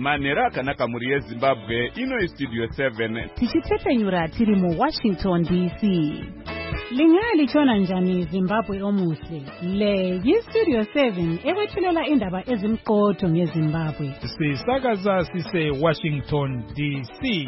manhero akanaka muri yezimbabwe. Ino Studio 7 tichitepenyura tiri muWashington DC. Lingalichona njani Zimbabwe omuhle? Le yiStudio 7 ekwethulela indaba ezimqotho ngeZimbabwe. Sisakaza sise Washington DC.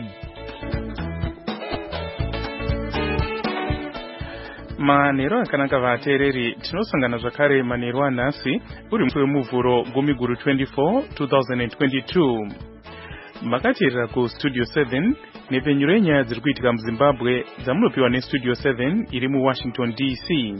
Manhero akanaka vateereri, tinosangana zvakare manhero anhasi uri muvhuro gumiguru 24 2022. Makateerera kuStudio 7 nepenyuro yenyaya dziri kuitika muZimbabwe dzamunopiwa neStudio 7 iri muWashington DC.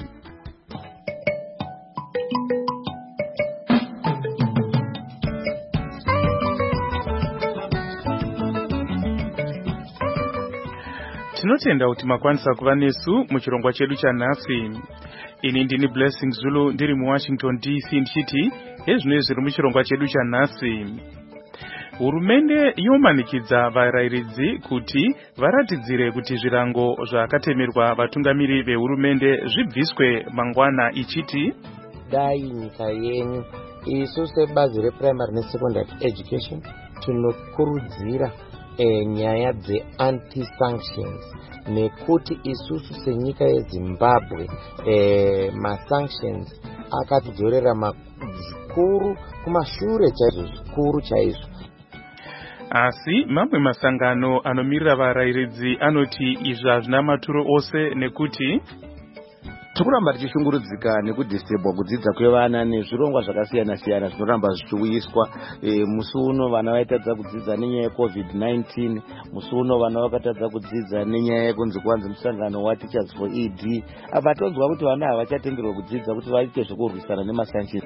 Tinotenda kuti makwanisa kuva nesu muchirongwa chedu chanhasi. Ini ndini Blessing Zulu ndiri muWashington DC ndichiti ezvinoi zviri muchirongwa chedu chanhasi. Hurumende yomanikidza varairidzi kuti varatidzire kuti zvirango zvakatemerwa vatungamiri vehurumende zvibviswe mangwana ichiti dai nyika yenyu isu sebazi reprimary nesecondary education tinokurudzira nyaya dze-anti-sanctions nekuti isusu senyika yeZimbabwe ma-sanctions akatidzorera zvikuru kumashure chaizvo zvikuru chaizvo. Asi mamwe masangano anomirira varairidzi anoti izvi hazvina maturo ose nekuti tikuramba tichishungurudzika nekudhisebwa kudzidza kwevana nezvirongwa zvakasiyana siyana zvinoramba zvichiuyiswa. Musi uno vana vaitadza kudzidza nenyaya yeCovid-19, musi uno vana vakatadza kudzidza nenyaya yekunzi kuwanzi musangano waTeachers for ED. Apa tonzwa kuti vana havachatenderwa kudzidza kuti vaite zvekurwisana nemasanctions.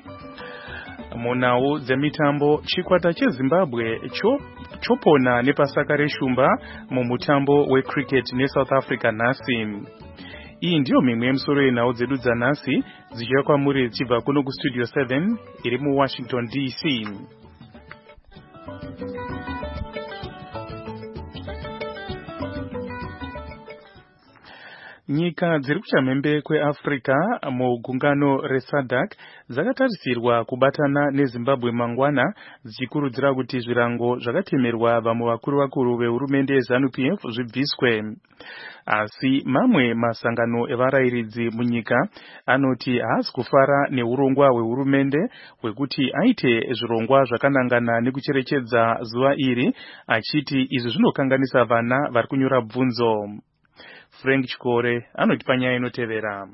Munhau dzemitambo, chikwata cheZimbabwe chopona nepasaka reshumba mumutambo wecricket neSouth Africa nhasi. Iyi ndiyo mimwe yemisoro yenhau dzedu dzanhasi dzichiuya kwamuri dzichibva kuno kuStudio 7 iri muWashington DC. Nyika dziri kuchamhembe kweAfrica mugungano reSADC dzakatarisirwa kubatana neZimbabwe mangwana dzichikurudzira kuti zvirango zvakatemerwa vamwe vakuru vehurumende yeZANU-PF zvibviswe. Asi mamwe masangano evarairidzi munyika anoti haasi kufara neurongwa hwehurumende hwekuti aite zvirongwa zvakanangana nekucherechedza zuva iri, achiti izvi zvinokanganisa vana vari kunyora bvunzo. Frank Chikore anoti panyaya inotevera.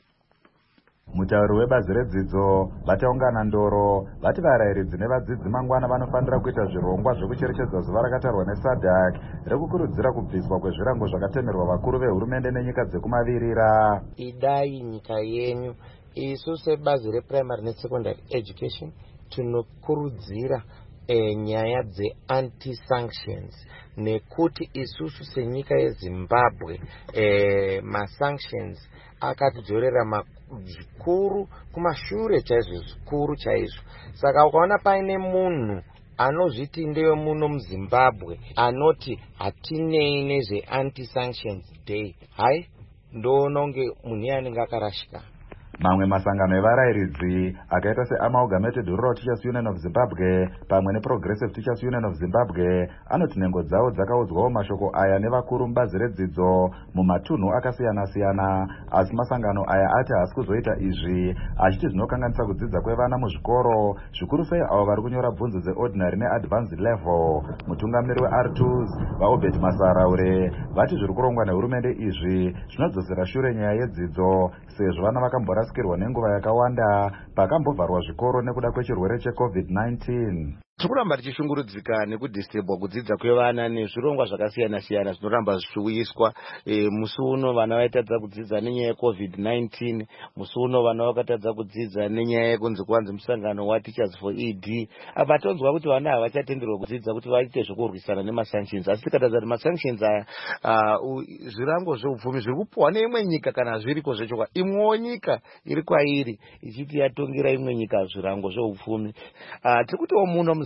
Mutauri webazi redzidzo vataungana ndoro vati varairidzi nevadzidzi mangwana vanofanira kuita zvirongwa zvekucherechedza zuva rakatarwa neSADC rekukurudzira kubviswa kwezvirango zvakatemerwa vakuru vehurumende nenyika dzekumavirira. Idai nyika yenyu isu sebazi reprimary nesecondary education tinokurudzira nyaya dze-anti-sanctions nekuti isusu senyika yeZimbabwe ma-sanctions akatidzorera zvikuru kumashure chaizvo zvikuru chaizvo. Saka ukaona paine munhu anozviti ndewe muno muZimbabwe anoti hatinei nezve-anti-sanctions day, hai ndoona unge munhu anenge akarashika. Mamwe masangano evarairidzi akaita seAmalgamated Rural Teachers Union of Zimbabwe pamwe neProgressive Teachers Union of Zimbabwe anoti nhengo dzavo dzakaudzwawo mashoko aya nevakuru mubazi redzidzo mumatunhu akasiyana-siyana. Asi masangano aya ati haasi kuzoita izvi, achiti zvinokanganisa kudzidza kwevana muzvikoro, zvikuru sei avo vari kunyora bvunzo dzeordinary neadvanced level. Mutungamiri weR2s vaObert Masaraure vati zviri kurongwa nehurumende izvi zvinodzosera shure nyaya yedzidzo sezvo vana vakamborasikirwa nenguva yakawanda pakambovharwa zvikoro nekuda kwechirwere cheCovid-19. Tikuramba tichishungurudzika nekudhisebwa kudzidza kwevana nezvirongwa zvakasiyana siyana zvinoramba zvichiuyiswa. Musi uno vana vaitadza kudzidza nenyaya yeCovid-19, musi uno vana vakatadza kudzidza nenyaya yekunzi kuwanzi musangano waTeachers for ED. Apa tonzwa kuti vana havachatenderwa kudzidza kuti vaite zvekurwisana nemasanctions. Asi tikatadza kuti masanctions aya zvirango zveupfumi zviri kupuwa neimwe nyika kana zviriko zvechokwadi. Imwewo nyika iri kwairi ichiti yatongera imwe nyika zvirango zveupfumi. Tirikutiwo muno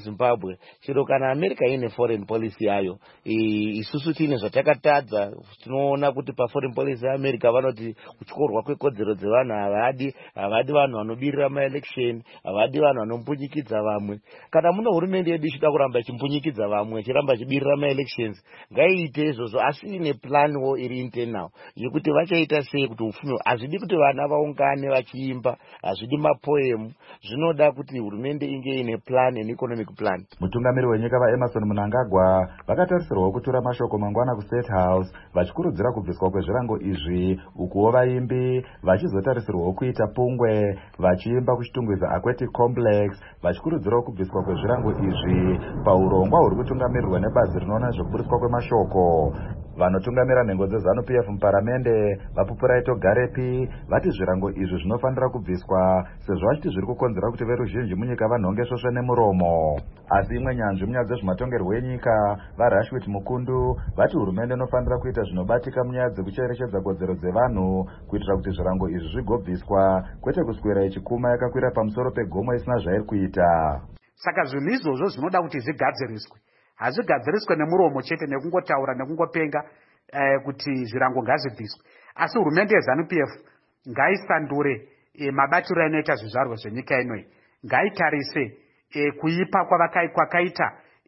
muzimbabwe chero kana america ine foreign policy yayo isusu tine zvatakatadza. Tinoona kuti paforeign policy yaamerica vanoti kutyorwa kwekodzero dzevanhu havadi vanhu vanobirira maelection, havadi vanhu vanompunyikidza vamwe. Kana muno hurumende yedu ichida kuramba ichimpunyikidza vamwe ichiramba ichibirira maelections ngaiite izvozvo, asi ine planwo iri internal yekuti vachaita sei kuti upfumi. Hazvidi kuti vana vaungane vachiimba, hazvidi mapoemu, zvinoda kuti hurumende inge ine plan, an economic plan. Mutungamiri wenyika vaEmerson Mnangagwa vakatarisirwa kutura mashoko mangwana kuState House vachikurudzira kubviswa kwezvirango izvi, ukuwo vaimbi vachizotarisirwawo kuita pungwe vachiimba kuchitungwiza Aquatic Complex vachikurudzirawo kubviswa kwezvirango izvi paurongwa huri kutungamirirwa nebazi rinoona zvekuburiswa kwemashoko. Vanotungamira nhengo dzeZANU-PF muparamende vaPupuraito Garepi vati zvirango izvi zvinofanira kubviswa sezvo vachiti zviri kukonzera kuti veruzhinji munyika vanhonge svosve nemuromo. Asi imwe nyanzvi munyaya dzezvematongerwo enyika vaRashwit Mukundu vati hurumende inofanira kuita zvinobatika munyaya dzekucherechedza kodzero dzevanhu kuitira kuti zvirango izvi zvigobviswa, kwete kuswera ichikuma yakakwira pamusoro pegomo isina zvairi kuita. Saka zvinhu izvozvo zvinoda kuti zvigadziriswe, hazvigadziriswe nemuromo chete nekungotaura nekungopenga kuti zvirango ngazvibviswe, asi hurumende yeZANU-PF ngaisandure mabatiro ainoita zvizvarwa zvenyika inoi, ngaitarise kuipa kwakaita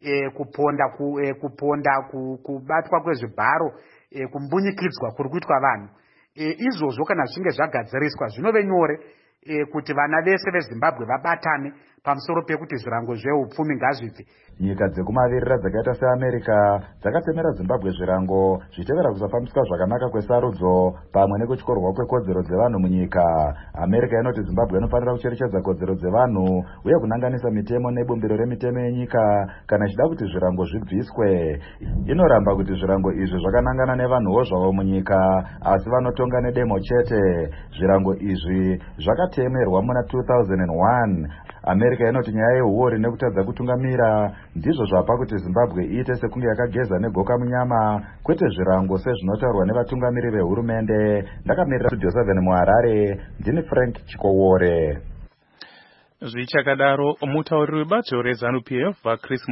kuponda kubatwa kwezvibharo, kumbunyikidzwa kuri kuitwa vanhu. Izvozvo kana zvinge zvagadziriswa zvinove nyore kuti vana vese veZimbabwe vabatane pamusoro pekuti zvirango zveupfumi ngazvibve. Nyika dzekumavirira dzakaita seAmerica dzakatemera Zimbabwe zvirango zvichitevera kusafambiswa zvakanaka kwesarudzo pamwe nekutyorwa kwekodzero dzevanhu munyika. America inoti Zimbabwe inofanira kucherechedza kodzero dzevanhu uye kunanganisa mitemo nebumbiro remitemo yenyika kana ichida kuti zvirango zvibviswe. Inoramba kuti zvirango izvi zvakanangana nevanhuwo zvavo munyika, asi vanotonga nedemo chete. Zvirango izvi zvakatemerwa muna 2001. America inoti nyaya yehuori nekutadza kutungamira ndizvo zvapa kuti Zimbabwe iite sekunge yakageza negoka munyama, kwete zvirango sezvinotaurwa nevatungamiri vehurumende. Ndakamirira Studio 7 muHarare, ndini Frank Chikowore. Zvichakadaro, mutauriri webato reZANU-PF vaChris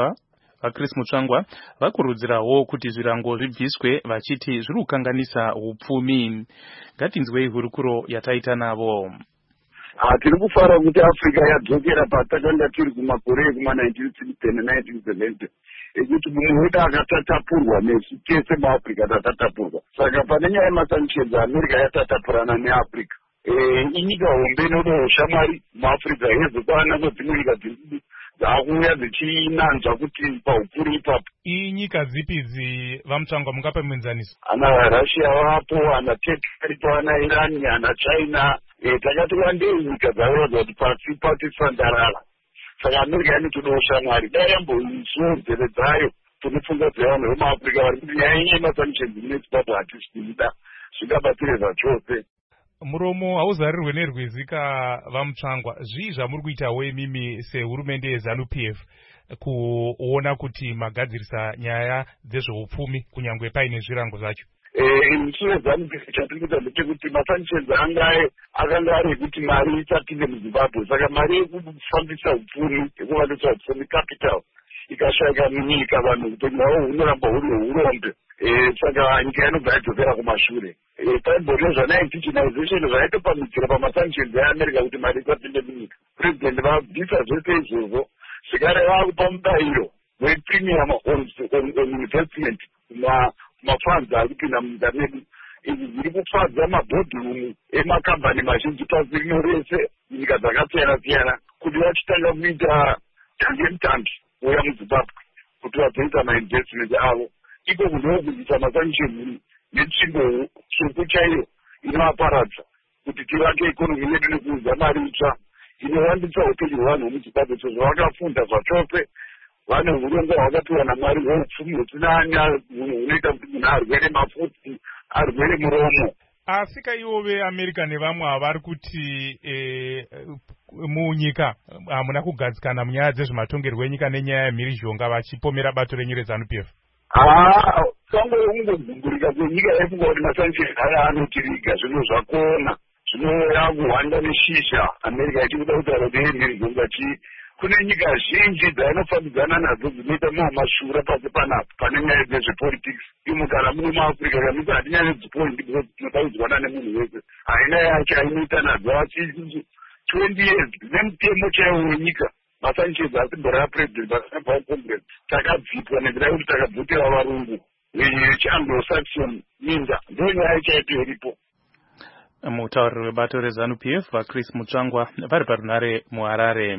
Mutsvangwa vakurudzirawo kuti zvirango zvibviswe vachiti zviri kukanganisa upfumi. Ngatinzwei hurukuro yataita navo. Tiri kufara kuti Afrika yadzokera patakanga tiri kumakore ekuma1960 ne1970 ekuti mumwe wedu akatatapurwa nesu tese muAfrica tatatapurwa. Saka pane nyaya yemasanctions America yatatapurana neAfrica. Inyika hombe inodo shamwari muAfrica yezo kwana kwedzimwe nyika dziri dzakuuya dzichinanzva kuti paupfuri ipapo. Inyika dzipi idzi vaMutsvangwa mungape muenzaniso? Ana Russia vapo, ana Turkey, ana Iran, ana China. Takati wandei nyika dzaurodza kuti pasi patisandarara. Saka America inotodawo shamwari dai yamboisuwo nzeve dzayo tinofunga dzevanhu vemuAfrica vari kuti nyaya yenye yemasanctions neZimbabwe hatizvida zvingabatire zvachose. Muromo hauzarirwe nerwezika vaMutsvangwa. Zvii zvamuri kuitawo imimi sehurumende yeZANU-PF kuona kuti magadzirisa nyaya dzezveupfumi kunyangwe paine zvirango zvacho? Mushure ZANU-PF chatiri kuita ndechekuti masanctions akanga ari ekuti mari isapinde muZimbabwe. Saka mari yekufambisa upfumi, yekuvandutsa upfumi capital ikashaika munyika, vanhu upenyu hwavo hunoramba huri hweurombe. Saka nyika inobva yadzokera kumashure. Paimborio zva1990 zvaitopamhidzira pamasanctions eAmerica kuti mari isapinde munyika. President vabvisa zvese izvozvo zvikare vakupa mubayiro wepremium on investment mafunds ari kupinda munyika medu. Izvi zviri kufadza mabhodhirumu emakambani mazhinji pasi rino rese nyika dzakasiyana-siyana kuti vachitanga kuita tangemutambi uya muZimbabwe kuti vazoita mainvestment avo. Iko kunokuisa masanctions netsvimbo tsvuku chaiyo inovaparadza kuti tivake ikonomi yedu nekuudza mari itsva inowandisa upenyu hwevanhu vemuZimbabwe. Sezvo vakafunda zvachose, vane urongwa hwakapiwa naMwari hweupfumi husina hunoita kuti munhu arwere mafutsi, arwere muromo. Asi kaivo veAmerica nevamwe havari kuti munyika hamuna kugadzikana munyaya dzezvematongerwo enyika nenyaya yemhirizhonga vachipomera bato renyu reZANU-PF? Sango yekungogumburika kwenyika yefunga kuti masanctions aya anotiriga zvinhu zvakona zvino yakuhwanda neshisha America ichikuda kutaura kuti mhirizhonga kune nyika zhinji dzainofambidzana nadzo dzinoita mamashura pasi panapa pane nyaya dzezvepolitics. Imo kana mune muAfrica kamisa hatinyanye dzipoindi because tinotaudzwana nemunhu wese. Haina yacho ainoita nadzo asi 20 years nemutemo chaiwo wenyika. Masanchez asimbora president asinapower congress takadzipwa nekuda yekuti takabvutira varungu vechianglo-saxon minda ndo nyaya chaito iripo. Mutauriri webato reZANU-PF vaChris Mutsvangwa vari parunare muHarare.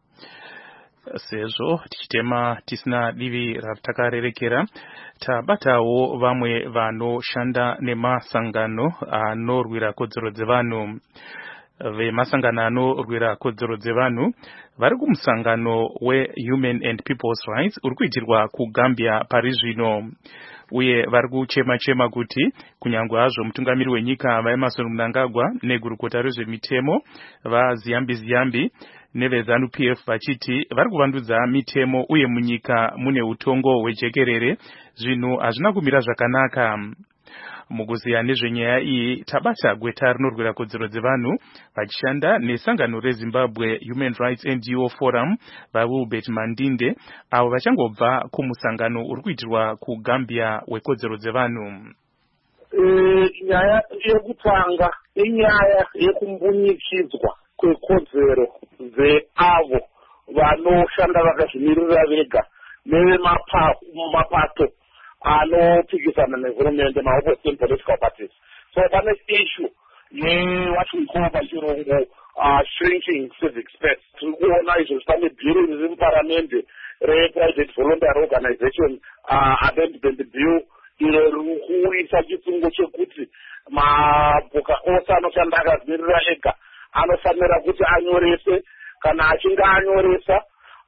Sezvo tichitema tisina divi ratakarerekera, tabatawo vamwe vanoshanda nemasangano anorwira kodzero dzevanhu. Vemasangano anorwira kodzero dzevanhu vari kumusangano weHuman and People's Rights uri kuitirwa kuGambia pari zvino, uye vari kuchema kuti kunyangwe hazvo mutungamiri wenyika vaEmmerson Mnangagwa negurukota rezvemitemo vaZiyambi neveZANU-PF vachiti vari kuvandudza mitemo uye munyika mune utongo hwejekerere, zvinhu hazvina kumira zvakanaka. Mukuziya nezvenyaya iyi tabata gweta rinorwira kodzero dzevanhu vachishanda nesangano reZimbabwe Human Rights NGO Forum vaWilbert Mandinde, avo vachangobva kumusangano uri kuitirwa kuGambia wekodzero dzevanhu. Nyaya yekutanga inyaya yekumbunyikidzwa kwekodzero dzeavo vanoshanda vakazvimirira vega nevemapato anopikisana nehurumende, maopposition political parties. So pane issue what we call pachirungu shrinking civic space. Tiri kuona izvo pane bhiri riri muparamende reprivate voluntary organization amendment bill iro riri kuisa chitsungo chekuti mabhuka ose anoshanda akadzimirira ega anofanira kuti anyorese, kana achinge anyoresa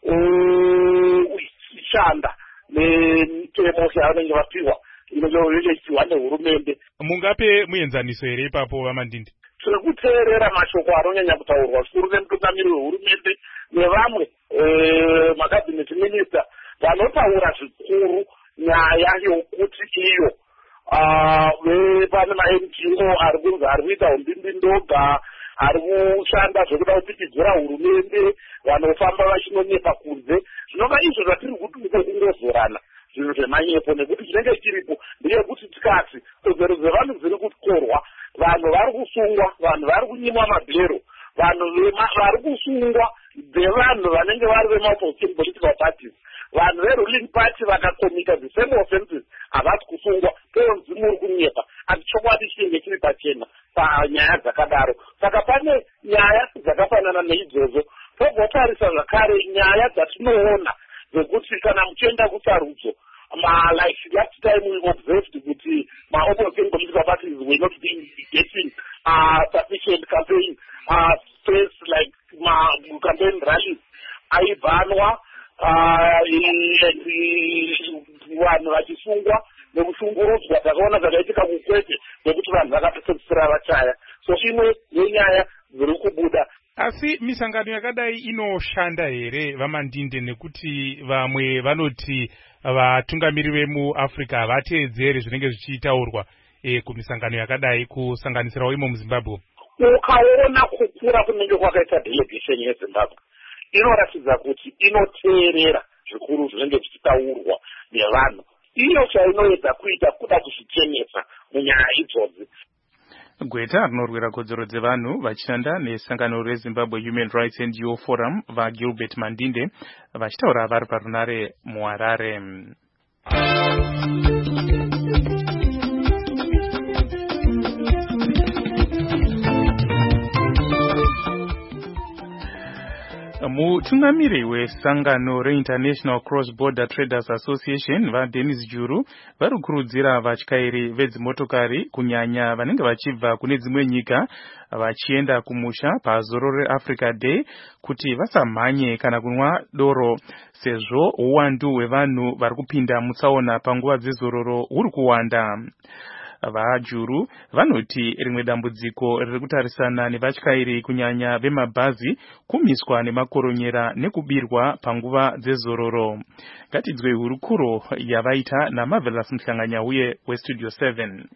uchishanda nemitemo yavanenge vapiwa inoyoichiwa nehurumende. Mungape muenzaniso here ipapo vaMandinde? Tiri kuteerera mashoko anonyanya kutaurwa zvikuru nemutungamiri wehurumende nevamwe makabineti minista vanotaura zvikuru nyaya yokuti iyo pane maNGO ari kunzi ari kuita umbimbi ndoga, ari kushanda zvekuda kupikidzira hurumende, vanofamba vachinonyepa kunze. Zvinova izvo zvatiri kuti kungozorana zvinhu zvemanyepo, nekuti chinenge chiripo ndeyekuti tikati kodzero dzevanhu dziri kukorwa, vanhu vari kusungwa, vanhu vari kunyimwa mabhero, vanhu vari kusungwa dzevanhu vanenge vari vemaopposition political parties. Vanhu veruling party vakakomita the same offenses havasi kusungwa, tonzi muri kunyepa. Asi chokwadi chinenge chiri pachena panyaya dzakadaro. Saka pane nyaya dzakafanana neidzodzo. Togotarisa zvakare nyaya dzatinoona dzekuti kana muchienda kusarudzo, like last time we observed kuti maopposition political parties were not being getting sufficient campaign space, like campaign rallies aibhanwa vanhu vachisungwa nekushungurudzwa. Takaona zvakaitika kuKwete nekuti vanhu vakapedzisira vachaya. So imwe yenyaya dziri kubuda. Asi misangano yakadai inoshanda here vaMandinde, nekuti vamwe vanoti vatungamiri vemuAfrica havateedzeri zvinenge zvichitaurwa kumisangano yakadai, kusanganisirawo imo muZimbabwe? Ukaona kukura kunenge kwakaita delegation yeZimbabwe inoratidza kuti inoteerera zvikuru zvinenge zvichitaurwa nevanhu. Iyo chainoedza kuita kuda kuzvichenesa munyaya idzodzi. Gweta rinorwira kodzero dzevanhu vachishanda nesangano reZimbabwe Human Rights NGO Forum vaGilbert Mandinde vachitaura vari parunare muHarare. Mutungamiri wesangano reInternational Cross Border Traders Association vaDennis Juru vari kukurudzira vatyairi vedzimotokari kunyanya vanenge vachibva kune dzimwe nyika vachienda kumusha pazoro reAfrica Day kuti vasamhanye kana kunwa doro, sezvo uwandu hwevanhu vari kupinda mutsaona panguva dzezororo huri kuwanda. VaJuru vanoti rimwe dambudziko riri kutarisana nevatyairi kunyanya vemabhazi kumiswa nemakoronyera nekubirwa panguva dzezororo. Ngatidzwe hurukuro yavaita naMarvelous Mhlanganya uye weStudio 7.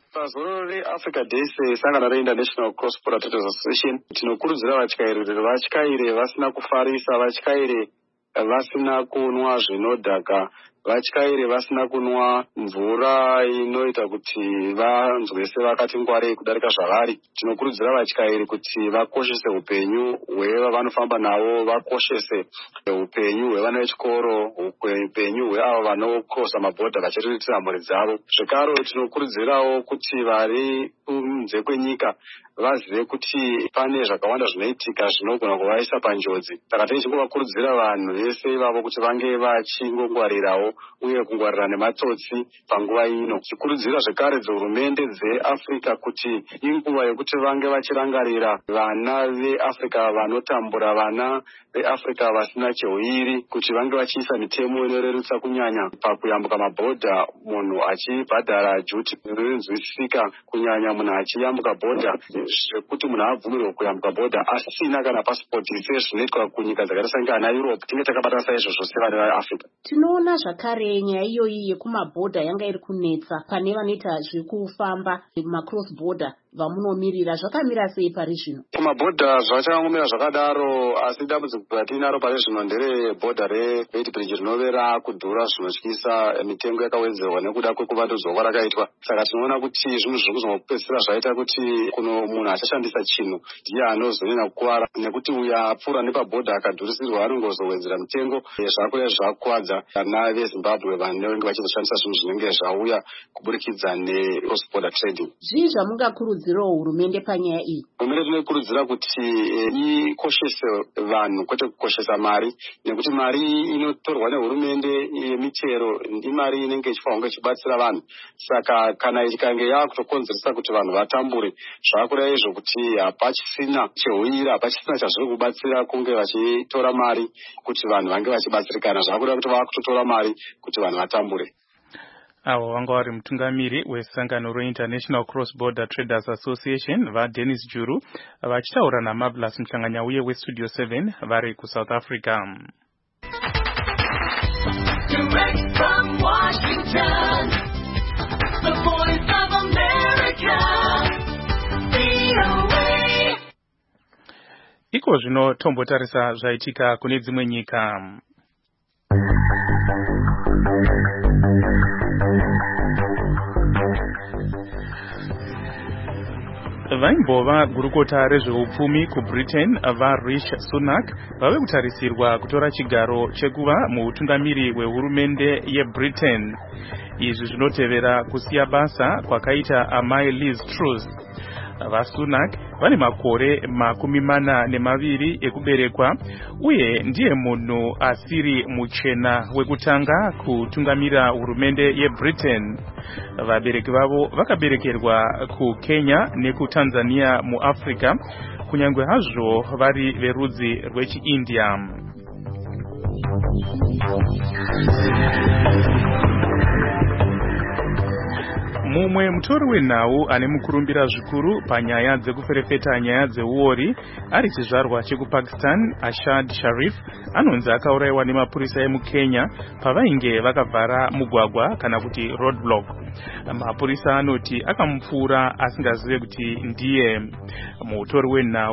Pazoro reAfrica Day sangano reInternational Cross Border Traders Association tinokurudzira vatyairi kuti vatyaire vasina kufarisa, vatyaire vasina kunwa zvinodhaka, vatyaire vasina kunwa mvura inoita kuti vanzwese vakati ngwarei kudarika zvavari. Tinokurudzira vatyairi kuti vakoshese upenyu hwevanofamba navo, vakoshese upenyu hwevana vechikoro, upenyu hweavo vanokrosa mabhodha vachiriritira mhuri dzavo. Zvekaro tinokurudzirawo kuti vari kunze kwenyika vazive kuti pane zvakawanda zvinoitika zvinogona kuvaisa panjodzi. Saka tichikuvakurudzira vanhu vese ivavo kuti vange vachingongwarirawo uye kungwarira nematsotsi panguva ino. Tichikurudzira zvekare dzehurumende dzeAfrica kuti inguva yokuti vange vachirangarira vana veAfrica vanotambura, vana veAfrica vasina cheuiri, kuti vange vachiisa mitemo inorerutsa kunyanya pakuyambuka mabhodha, munhu achibhadhara juti rinonzwisisika, kunyanya munhu achiyambuka bhodha, zvekuti munhu abvumirwe kuyambuka bhodha asina kana pasipoti sezvinoitwa kunyika dzakaita senge ana Europe. Tinge takabatana saizvozvo sevana veAfrica. Tinoona zvakare nyaya iyoyi yekumabhodha yanga iri kunetsa pane vanoita zvekufamba macross border vamunomirira, zvakamira sei pari zvino? Kumabhodha zvachangomira zvakadaro, asi dambudziko ratinaro pari zvino ndere bhodha reBeit Bridge rinove rakudhura zvinotyisa, mitengo yakawedzerwa nekuda kwekuvandudzwa rakaitwa. Saka tinoona kuti zvinhu zviri kuzongopedzisira zvaita kuti kuno munhu achashandisa chinhu ndiye anozonyanya kukuvara, nekuti uyo apfuura nepabhodha akadhurisirwa anongozowedzera mitengo. Zvakuya zvakuwadza vana veZimbabwe vanenge vachizoshandisa zvinhu zvinenge zvauya kuburikidza necross border trading. Zvii zvamungakurudzirawo hurumende panyaya iyi? Hurumende tinokurudzira kuti ikoshese vanhu kwete kukoshesa mari, nekuti mari inotorwa nehurumende yemichero imari inenge ichifanirwa ichibatsira vanhu. Saka kana ikange yakutokonzeresa kuti vanhu vatambure, zvakureva izvo kuti hapachisina cheuira, hapachisina chazviri kubatsira kunge vachitora mari kuti vanhu vange vachibatsirikana. Zvakureva kuti vakutotora mari kuti vanhu vatambure. Avo vanga vari mutungamiri wesangano reInternational Cross Border Traders Association vaDennis Juru vachitaura naMarvelous Mhlanganya uye weStudio 7 vari kuSouth Africa. Direct from Washington, the Voice of America, VOA. Iko zvino tombotarisa zvaitika kune dzimwe nyika. Vaimbova gurukota rezveupfumi kuBritain vaRishi Sunak vave kutarisirwa kutora chigaro chekuva muutungamiri hwehurumende yeBritain. Izvi zvinotevera kusiya basa kwakaita amai Liz Truss. VaSunak vane makore 42 ekuberekwa uye ndiye munhu asiri muchena wekutanga kutungamira hurumende yeBritain. Vabereki vavo vakaberekerwa kuKenya nekuTanzania muAfrica, kunyangwe hazvo vari verudzi rwechiIndia. Mumwe mutori wenhau ane mukurumbira zvikuru panyaya dzekuferefeta nyaya dzeuori ari chizvarwa chekuPakistan, Ashad Sharif anonzi akaurayiwa nemapurisa emuKenya pavainge vakavhara mugwagwa kana kuti roadblock. Mapurisa anoti akamupfuura asingazive kuti ndiye. Mutori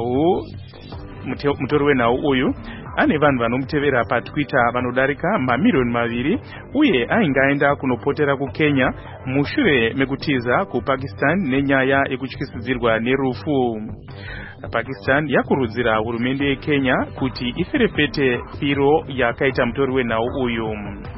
wenhau uyu ane vanhu vanomutevera paTwitter vanodarika 2,000,000 uye ainge aenda kunopotera kuKenya mushure mekutiza kuPakistan nenyaya yekutyisidzirwa nerufu. Pakistan yakurudzira hurumende yeKenya kuti iferefete firo yakaita mutori wenhau uyu.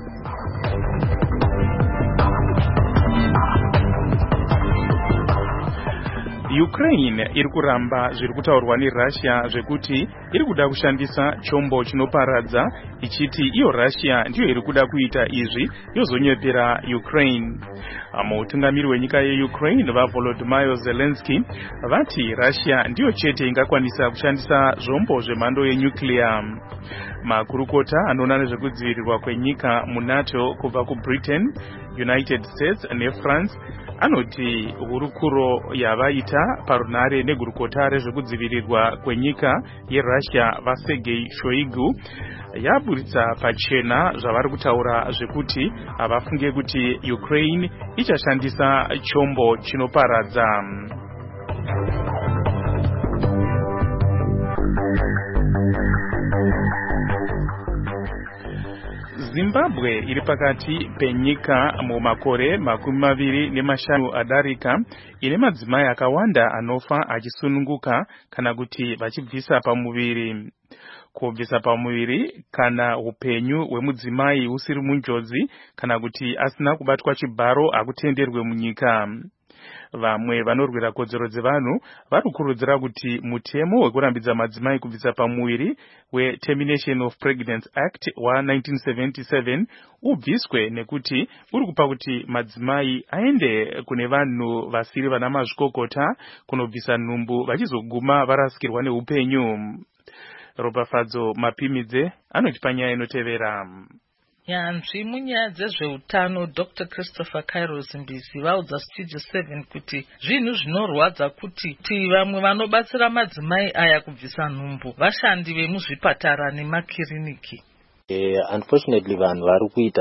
Ukraine iri kuramba zviri kutaurwa neRussia zvekuti iri kuda kushandisa chombo chinoparadza, ichiti iyo Russia ndiyo iri kuda kuita izvi yozonyepera Ukraine. Mutungamiri wenyika yeUkraine vaVolodymyr Zelensky vati Russia ndiyo chete ingakwanisa kushandisa zvombo zvemhando yenuclear. Makurukota anoona nezvekudzivirirwa kwenyika muNATO kubva kuBritain, United States neFrance anoti hurukuro yavaita parunare negurukota rezvekudzivirirwa kwenyika yeRussia vaSergei Shoigu yaburitsa pachena zvavari kutaura zvekuti havafunge kuti Ukraine ichashandisa chombo chinoparadza. Zimbabwe iri pakati penyika mumakore 25 adarika ine madzimai akawanda anofa achisununguka kana kuti vachibvisa pamuviri. Kubvisa pamuviri kana upenyu hwemudzimai husiri munjodzi kana kuti asina kubatwa chibharo hakutenderwe munyika. Vamwe vanorwira kodzero dzevanhu vari kukurudzira kuti mutemo wekurambidza madzimai kubvisa pamuviri weTermination of Pregnancy Act wa1977 ubviswe nekuti uri kupa kuti madzimai aende kune vanhu vasiri vana mazvikokota kunobvisa nhumbu vachizoguma varasikirwa neupenyu. Ropafadzo Mapimidze anotipa nyaya inotevera. Nyanzvi munyaya dzezveutano Dr. Christopher Cairo Zimbizi vaudza Studio 7 kuti zvinhu zvinorwadza kuti vamwe vanobatsira madzimai aya kubvisa nhumbu vashandi vemuzvipatara nemakiriniki. Unfortunately vanhu vari kuita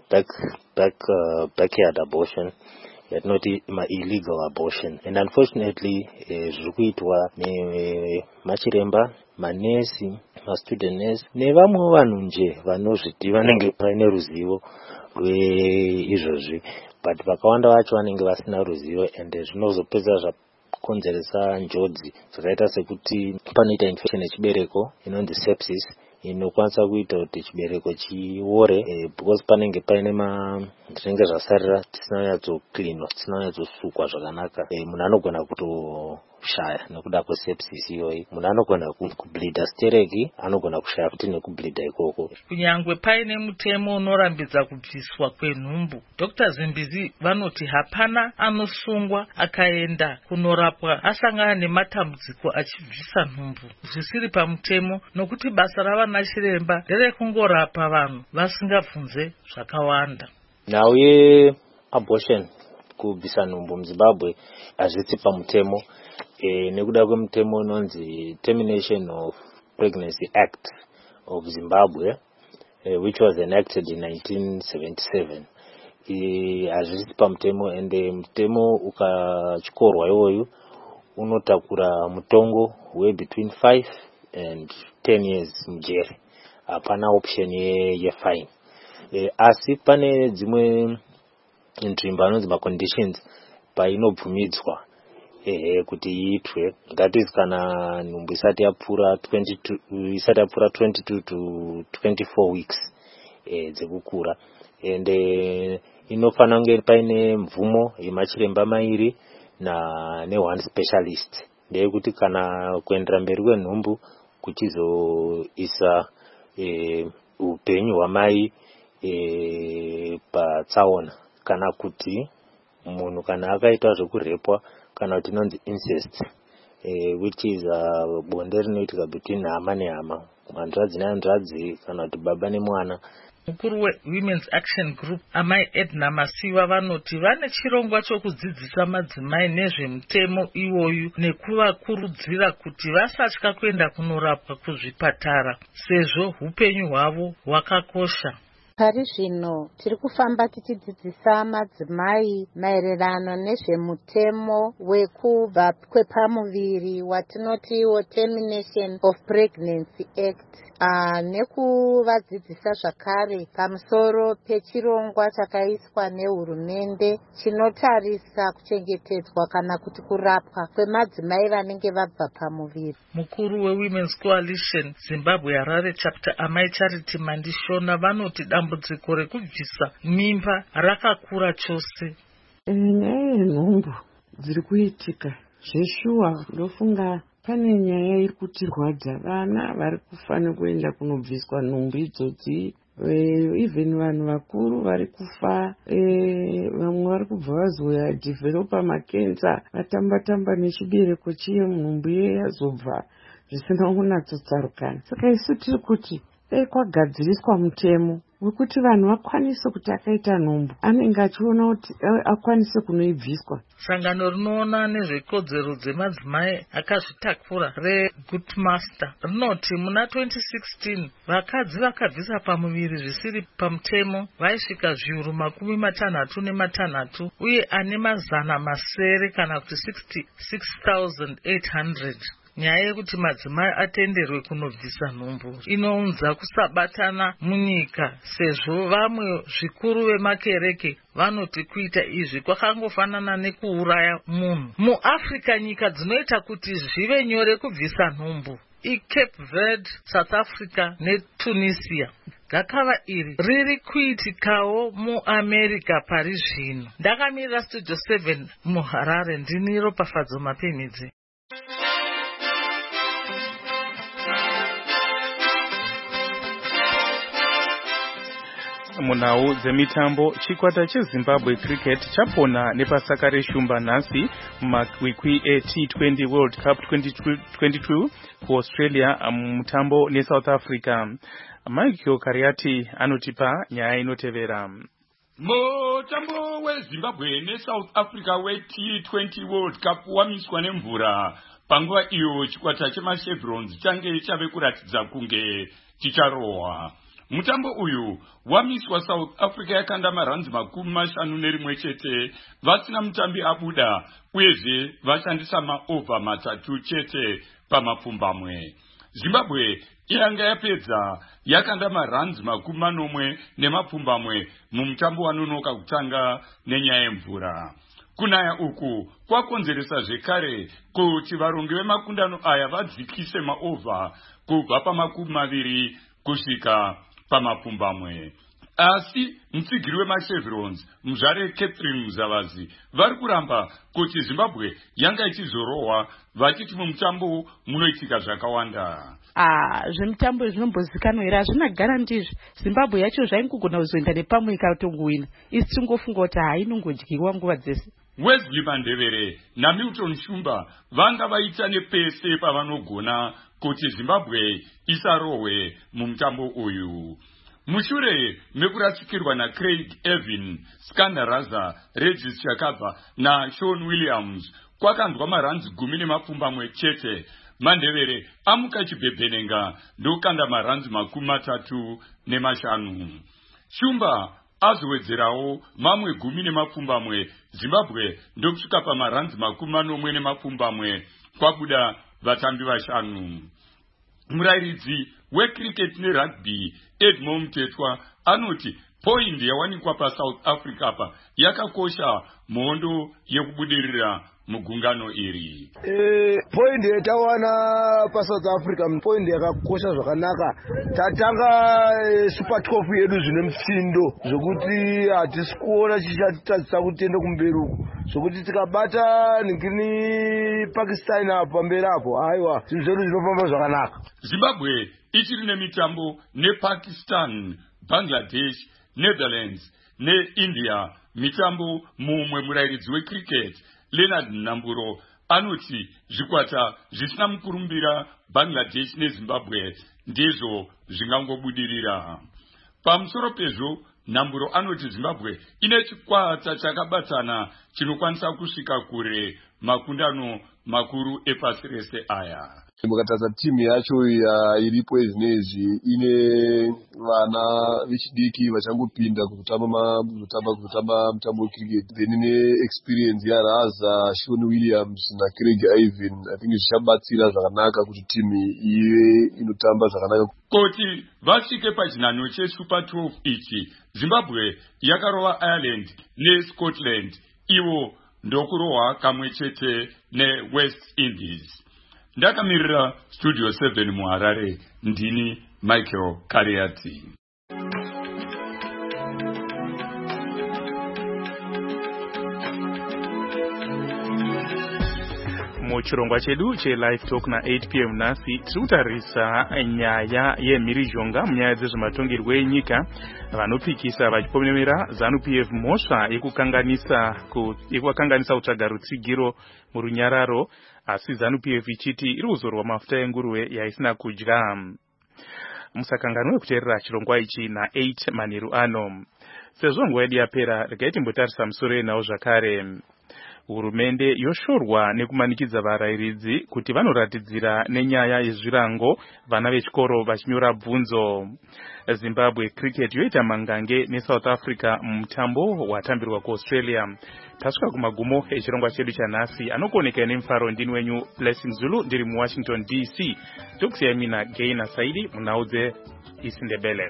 backyard abortion yatinoti illegal abortion, and unfortunately zviri kuitwa nemachiremba, manesi, mastudent nurse nevamwe vanhu nje vanozviti vanenge paine ruzivo rweizvozvi, but vakawanda vacho vanenge vasina ruzivo ende zvinozopedza zvakonzeresa njodzi zvakaita sekuti panoita infection yechibereko inonzi sepsis inokwanisa kuita kuti chibereko chiore because panenge paine zvinenge zvasarira tisina kunyatso-cleanwa, tisina kunyatsosukwa zvakanaka. Munhu anogona kutoshaya nekuda kwesepsis iyoyi. Munhu anogona kubleedha stereki, anogona kushaya futi nekubleedha ikoko. Kunyangwe paine mutemo unorambidza kubviswa kwenhumbu, Dr. Zimbizi vanoti hapana anosungwa akaenda kunorapwa asangana nematambudziko achibvisa nhumbu zvisiri pamutemo, nokuti basa ravanachiremba nderekungorapa vanhu vasingabvunze zvakawanda. Nhau ye-abortion kubvisa nhumbu muZimbabwe hazvisi pamutemo nekuda kwemutemo unonzi Termination of Pregnancy Act of Zimbabwe which was enacted in 1977. Hazvisi pamutemo ende mutemo ukachikorwa iwoyu unotakura mutongo between 5 and 10 years mujere. Hapana option ye-fine. Asi pane dzimwe nzvimbo anonzi maconditions painobvumidzwa kuti iitwe, that is kana nhumbu isati yapfuura 22 to 24 weeks dzekukura, ende inofana kunge paine mvumo yemachiremba mairi ne1 specialist, ndeyekuti kana kuendera mberi kwenhumbu kuchizoisa upenyu hwamai patsaona, kana kuti munhu kana akaita zvekurepwa kana kuti inonzi incest which is bonde rinoitika between hama nehama, hanzvadzi nehanzvadzi kana kuti baba nemwana. Mukuru weWomen's Action Group Amai Edna Masiva vanoti vane chirongwa chokudzidzisa madzimai nezvemutemo iwoyu nekuvakurudzira kuti vasatya kuenda kunorapwa kuzvipatara sezvo upenyu hwavo hwakakosha. Pari zvino tiri kufamba tichidzidzisa madzimai maererano nezvemutemo wekubva kwepamuviri watinotiwo Termination of Pregnancy Act, nekuvadzidzisa zvakare pamusoro pechirongwa chakaiswa nehurumende chinotarisa kuchengetedzwa kana kuti kurapwa kwemadzimai vanenge vabva pamuviri. Mukuru weWomen's Coalition Zimbabwe Harare Chapter Amai Charity Mandishona vanoti dambudziko rekubvisa mimba rakakura chose. Nyaya yenhumbu dziri kuitika zveshuwa, ndofunga pane nyaya iri kutirwadza. Vana vari kufanira kuenda kunobviswa nhumbu idzodzi, even vanhu vakuru vari kufa, vamwe vari kubva vazoya developa makenza vatamba nechibereko chiye nhumbu iye yazobva zvisina kunatsotsarukana. Saka isu tiri kuti dai kwagadziriswa mutemo wekuti vanhu vakwanise kuti akaita nhumbu anenge achiona kuti akwanise kunoibviswa. Sangano rinoona nezvekodzero dzemadzimai akazvitakura reGoodmaster rinoti muna 2016 vakadzi vakabvisa pamuviri zvisiri pamutemo vaisvika 66,000 uye ane mazana masere kana kuti 66,800. Nyaya yekuti madzimai atenderwe kunobvisa nhumbu inounza kusabatana munyika, sezvo vamwe zvikuru vemakereke vanoti kuita izvi kwakangofanana nekuuraya munhu. MuAfrica nyika dzinoita kuti zvive nyore kubvisa nhumbu iCape Verde, South Africa neTunisia. Gakava iri riri kuitikawo muAmerica pari zvino. Ndakamirira Studio 7 muHarare, ndini Ropafadzo Mapemidzi. Munhau dzemitambo, chikwata cheZimbabwe Cricket chapona nepasaka reshumba nhasi mumakwikwi eT20 World Cup 2022 kuAustralia mutambo neSouth Africa. Michael Kariati anotipa nyaya inotevera. Mutambo weZimbabwe neSouth Africa weT20 World Cup wamiswa nemvura. Panguva iyo chikwata chemashevrons change chave kuratidza kunge chicharohwa. Mutambo uyu wamiswa South Africa yakanda maranzi 51 chete vasina mutambi abuda uyezve vashandisa maova 3 chete pamapfumbamwe. Zimbabwe yanga yapedza yakanda maranzi 40 mumutambo wanonoka kutanga nenyaya yemvura. Kunaya uku kwakonzeresa zvekare kuti varongi vemakundano aya vadzikise maova kubva pa20 kusvika pamapfumbamwe. Asi mutsigiri wemashevrons muzvare Catherine Muzavazi vari kuramba kuti Zimbabwe yanga ichizorohwa vachiti mumutambo munoitika zvakawanda. Zvemutambo zvinombozikanwa here hazvina garantizvo. Zimbabwe yacho zvaingogona kuzoenda nepamwe ikatongohwina. Isi tingofunga kuti inongodyiwa nguva dzese. Wesley Mandevere naMilton Shumba vanga vaita nepese pavanogona kuti Zimbabwe isarohwe mumutambo uyu. Mushure mekurasikirwa naCraig Evin, Scannaraza, Regis Chakabva naSean Williams kwakanzwa maranzi 10 chete, Mandevere amuka chibhebhenenga ndokanda maranzi 35. Shumba azowedzerawo mamwe 10, Zimbabwe ndokusvika pamaranzi 40 kwabuda vatambi 5. Murairidzi wecricket nerugby Edmond Mtetwa anoti point yawanikwa paSouth Africa pa yakakosha muhondo yekubudirira mugungano iri. Point yatawana paSouth Africa point yakakosha zvakanaka. Tatanga Super 12 yedu zvine mtsindo zvokuti hatisi kuona chichatadzisa kutenda kumberi uku. Zvokuti tikabata ngini Pakistan apa mberi apo aiwa zvinhu zvedu zvinofamba zvakanaka. Zimbabwe ichiri nemitambo nePakistan, Bangladesh, Netherlands neIndia. Mitambo mumwe murairidzi wecricket Leonard Namburo anoti zvikwata zvisina mukurumbira Bangladesh neZimbabwe ndizvo zvingangobudirira. Pamusoro pezvo Namburo anoti Zimbabwe ine chikwata chakabatana chinokwanisa kusvika kure makundano makuru epasi rese aya. Mukataza timu yacho iripo zvinezvi ine vana vechidiki vachangopinda kutamba mutambo wecricket, then ine experience yaRaza, Sean Williams naCraig Ivan. I think zvichabatsira zvakanaka kuti timu ive inotamba zvakanaka. Kuti vasvike pachinhanho cheSuper 12 ichi, Zimbabwe yakarova Ireland neScotland, ivo ndokurohwa kamwe chete neWest Indies. Ndakamirira Studio 7 muHarare, ndini Michael Kariati. Muchirongwa chedu cheLive Talk na 8 p.m. nasi tikutarisa nyaya yemhirizhonga munyaya dzezvematongerwo enyika. Vanopikisa vachipomera ZANU-PF mhosva yekukanganisa kutsvaga rutsigiro murunyararo, asi ZANU-PF ichiti iri kuzorwa mafuta enguruve yaisina kudya. musakanganwe kuteerera chirongwa ichi na8 manheru ano. Sezvo nguva yedu yapera, regai timbotarisa musoro nawo zvakare. Hurumende yoshorwa nekumanikidza varairidzi kuti vanoratidzira nenyaya yezvirango vana vechikoro vachinyora bvunzo. Zimbabwe Cricket yoita mangange neSouth Africa mutambo watambirwa kuAustralia. Tasvika kumagumo echirongwa chedu chanhasi, anokuoneka nemufaro ndini wenyu Blessing Zulu ndiri muWashington DC. Tokusiyai mina Gaina Saidi munhau dzeIsindebele.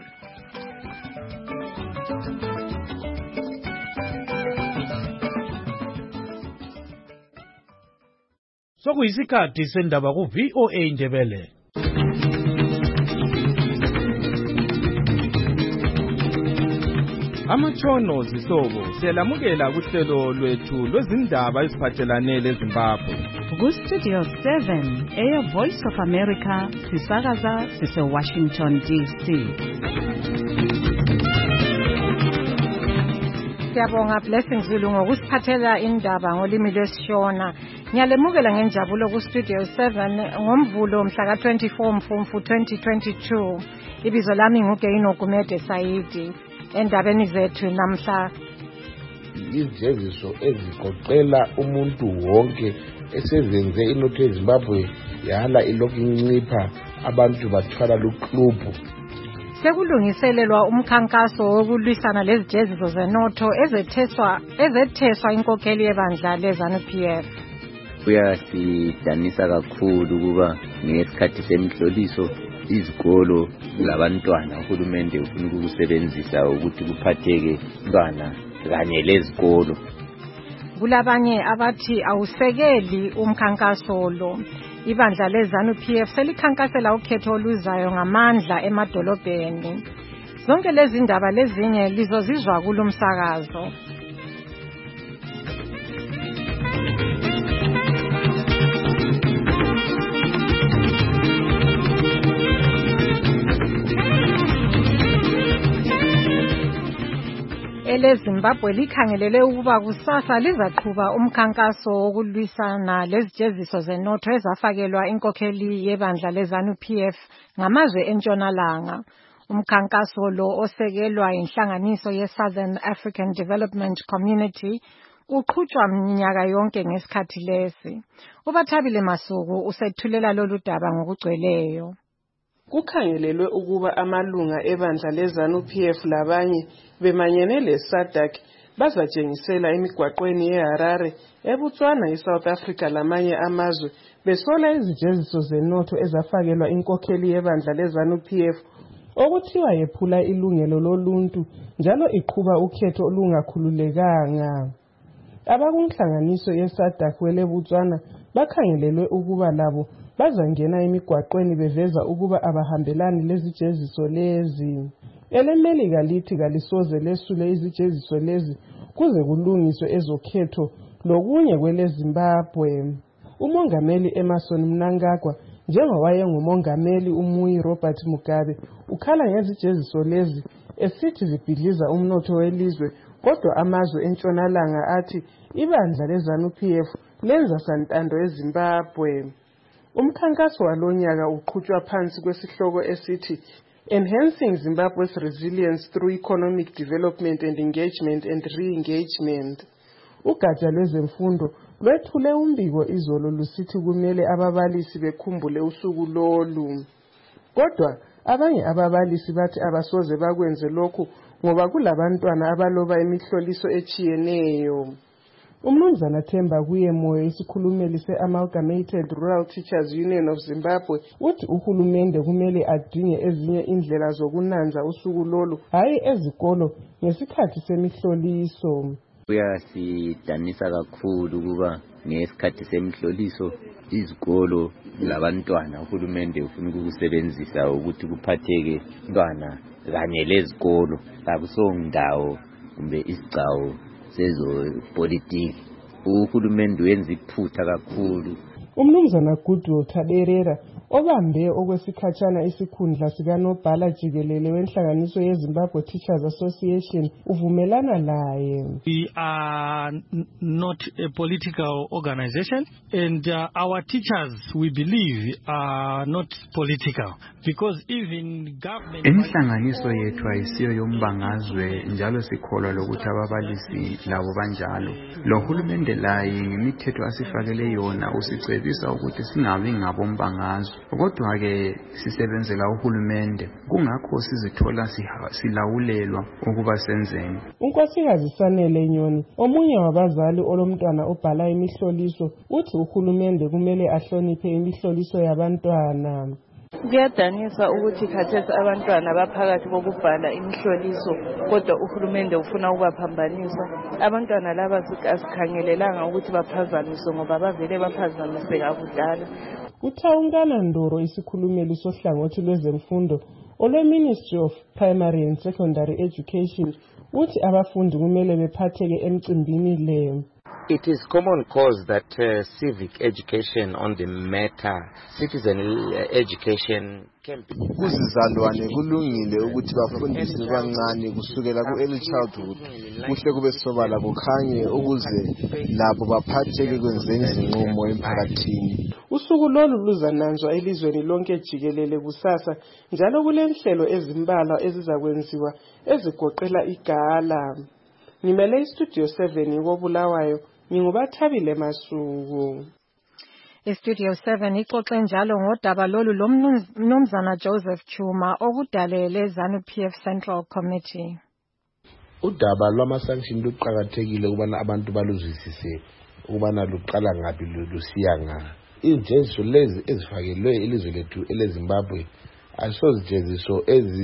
Sokuyisikhathi sendaba ku-VOA Indebele. Amatshono zihlobo siyalamukela kuhlelo lwethu lwezindaba eziphathelane leZimbabwe. Ku-Studio 7 eyeVoice of America sisakaza sise-Washington DC. Siyabonga Blessing Zulu ngokusiphathela indaba ngolimi lwesishona. Ngiyalemukela ngenjabulo ku-Studio 7 ngomvulo mhla ka-24 Mfumfu 2022. Ibizo lami nguGeino Gumede Saidi. Endabeni zethu namhla, izeziso ezigoqela umuntu wonke esezenze inotho yeZimbabwe yala ilokhu incipha, abantu bathwala luqhubu. sekulungiselelwa umkhankaso wokulwisana lezijeziso zenotho ezetheswa inkokheli yebandla leZANU-PF. Kuyasidanisa kakhulu kuba ngesikhathi semihloliso izikolo labantwana uhulumende ufuna ukusebenzisa ukuthi kuphatheke abantwana kanye lezikolo. Kulabanye abathi awusekeli umkhankaso lo. Ibandla leZANU-PF selikhankasela ukhetho oluzayo ngamandla emadolobheni. Zonke lezi ndaba lezinye lizozizwa kulomsakazo. EleZimbabwe likhangelele ukuba kusasa lizaqhuba umkhankaso wokulwisana lezijeziso zenotho ezafakelwa inkokheli yebandla leZANU-PF ngamazwe entshonalanga. Umkhankaso lo osekelwa inhlanganiso ye-Southern African Development Community uqhutshwa minyaka yonke ngesikhathi lesi. uBathabile Masuku usethulela lolu daba ngokugcweleyo. Kukhangelelwe ukuba amalunga ebandla leZANU-PF labanye bemanyene leSADC bazatshengisela emigwaqweni yeHarare, eBotswana, eSouth Africa lamanye amazwe besola izijeziso zenotho ezafakelwa inkokheli yebandla leZANU-PF okuthiwa yephula ilungelo loluntu njalo iqhuba ukhetho olungakhululekanga. Abakunhlanganiso yeSADC weleBotswana bakhangelelwe ukuba labo bazangena emigwaqweni beveza ukuba abahambelani lezijeziso lezi. EleMelika lithi kalisoze lesule izijeziso lezi kuze kulungiswe ezokhetho lokunye kweleZimbabwe. Umongameli Emmerson Mnangagwa njengowayengumongameli uMuyi Robert Mugabe ukhala ngezijeziso lezi esithi zibhidliza umnotho welizwe, kodwa amazwe entshonalanga athi ibandla leZANU-PF lenza santando eZimbabwe. Umkhankaso walonyaka uqhutshwa phansi kwesihloko esithi Enhancing Zimbabwe's Resilience Through Economic Development and Engagement and Re-engagement. Ugatsha lwezemfundo lwethule umbiko izolo lusithi kumele ababalisi bekhumbule usuku lolu. Kodwa abanye ababalisi bathi abasoze bakwenze lokhu ngoba kulabantwana abaloba imihloliso echiyeneyo. Umnumzana Themba Kuyemoyo, isikhulumeli se-Amalgamated Rural Teachers Union of Zimbabwe, uthi uhulumende kumele adinge ezinye indlela zokunanza usuku lolu, hayi ezikolo ngesikhathi semihloliso. Kuyasidanisa kakhulu kuba ngesikhathi semihloliso izikolo labantwana uhulumende ufuna ukusebenzisa ukuthi kuphatheke abantwana kanye lezikolo, akusondawo kumbe isigcawu sezopolitiki. Uhulumende wenza iphutha kakhulu. Umnumzana Goodwill Taberera obambe okwesikhatshana isikhundla sikanobhala jikelele wenhlanganiso yeZimbabwe Teachers Association uvumelana laye. We are not a political organization and our teachers, we believe, are not political. because even government inhlanganiso yethu ayisiyo yombangazwe njalo sikholwa lokuthi ababalisi labo banjalo. Lo hulumende laye ngemithetho asifakele yona usicebisa ukuthi singabi ngabombangazwe. Kodwa ke sisebenzela uhulumende kungakho sizithola silawulelwa ukuba senzeni. uNkosikazi Sanele Nyoni omunye wabazali olomntwana obhala imihloliso uthi uhulumende kumele ahloniphe imihloliso yabantwana. Kuyadanisa ukuthi khathesi abantwana baphakathi kokubhala imihloliso kodwa uhulumende ufuna ukubaphambanisa. Abantwana laba asikhangelelanga ukuthi baphazamiswe ngoba bavele baphazamiseka kudala. Uthawunkana Ndoro isikhulumeli sohlangothi lwezemfundo olwe-Ministry of Primary and Secondary Education uthi abafundi kumele bephatheke emcimbini le. It is common cause that civic education on the matter, citizen education can be. Kuzizalwane kulungile ukuthi bafundiswe bancane kusukela ku-early childhood kuhle kube sobala kukhanye ukuze labo baphatheke kwenzeni izinqumo emphakathini. Usuku lolu luzananzwa elizweni lonke jikelele kusasa njalo kulenhlelo ezimbalwa ezizakwenziwa ezigoqela igala. Ngimele iStudio 7 koBulawayo ngingubathabile Masuku. iStudio 7 ixoxe njalo ngodaba lolu lomnumzana Joseph Chuma okudalele ZANU-PF Central Committee. Udaba lwama-sanction luqakathekile ukubana abantu baluzwisise ukubana luqala ngaphi lusiya ngaphi. Ijeziso lezi ezifakelwe ilizwe lethu eleZimbabwe asozijeziso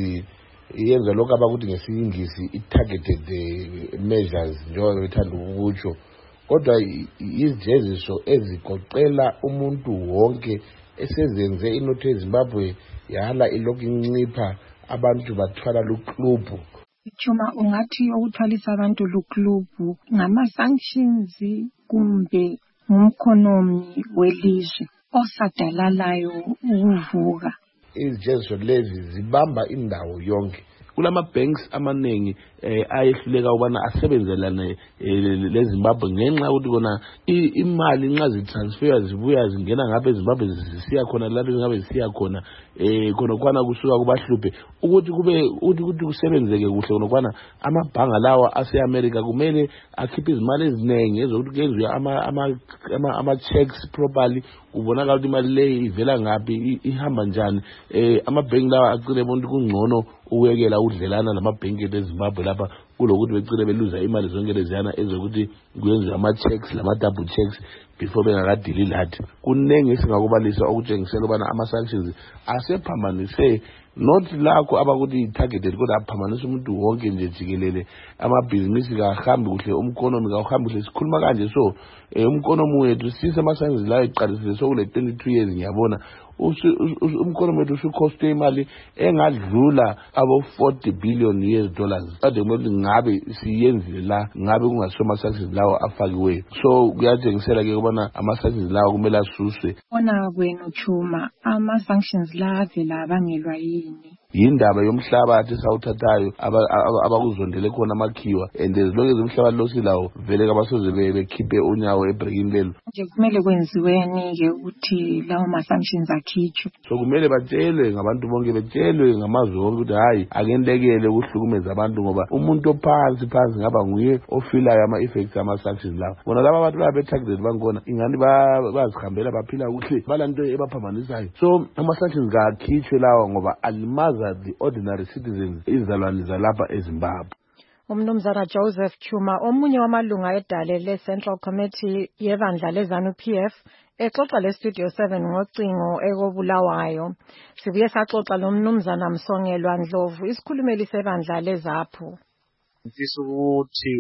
yenza lokho abakuthi ngesingisi i-targeted measures njengoba bethanda ukukutsho kodwa izijeziso ezigoqela umuntu wonke esezenze inotho yeZimbabwe yahala ilokhu incipha abantu bathwala luklubu. Chuma ungathi ukuthwalisa abantu luklubu ngama-sanctions kumbe ngumkhonomi welizwe osadalalayo ukuvuka. Izijeziso lezi zibamba indawo yonke. Kulama banks amaningi ayehluleka ubana asebenzelane leZimbabwe ngenxa yokuthi kona imali nxa zitransfer zibuya zingena ngapha eZimbabwe zisiya khona lapho ngabe zisiya khona khona kwana kusuka kubahluphe ukuthi kusebenzeke kuhle khona kwana amabhanga lawa ase-America kumele akhiphe izimali eziningi ezokuthi kwenziwe ama checks properly kubonakala ukuthi imali le ivela ngaphi ihamba njani. Amabhenki lawa agcine bonke kungcono ukuyekela udlelana namabhenki eZimbabwe lapha kulokuthi becile beluza imali zonke leziyana ezokuthi kuyenziwe ama-checks lama-double checks before bengakadili lathi. Kunengi esingakubalisa okutshengisela ubana ama-sanctions asephambanise not lakho abakuthi targeted kodwa aphambanisa umuntu wonke nje jikelele. Amabhizinisi kahambi kuhle, umkhonomi kahambi kuhle. Sikhuluma kanje so umkhonomi wethu sisema-sanctions la eqalisile sokule 22 years ngiyabona umkhonomi wethu usukhoste imali engadlula abo $40 billion kade kumele ngabe siyenzile la ngabe kungasho ama-sanctions lawo afakiweyo. So kuyatshengisela ke ukubana ama-sanctions lawo kumele asuswe. Ona kwenu Chuma ama-sanctions la avela abangelwa yini? Yindaba yomhlabathi esawuthathayo abakuzondele khona amakhiwa and ezilokhu umhlabathi losilawo vele kabasoze bekhiphe unyawo ebrekini lelo. Nje kumele kwenziweni ke ukuthi lawo ma-sanctions akhitshwe. So kumele batshelwe ngabantu bonke betshelwe ngamazwe wonke ukuthi hayi akentekele ukuhlukumeza abantu ngoba umuntu ophansi ngaba nguye ofilayo ama-effects ama-sanctions lawo. Bona laba abantu babe-targeted bangkhona ingani bazihambela baphila kuhle balanto ebaphambanisayo. So ama-sanctions kakhitshwe lawo ngoba alimaza the ordinary citizens izalwane zalapha eZimbabwe. Umnumzana Joseph Chuma omunye wamalunga edale le-Central Committee yebandla leZANU-PF exoxa le-Studio 7 ngocingo ekoBulawayo. Sibuye saxoxa lo mnumzana Msongelwa Ndlovu isikhulumeli sebandla leZAPHU. Mfisa ukuthi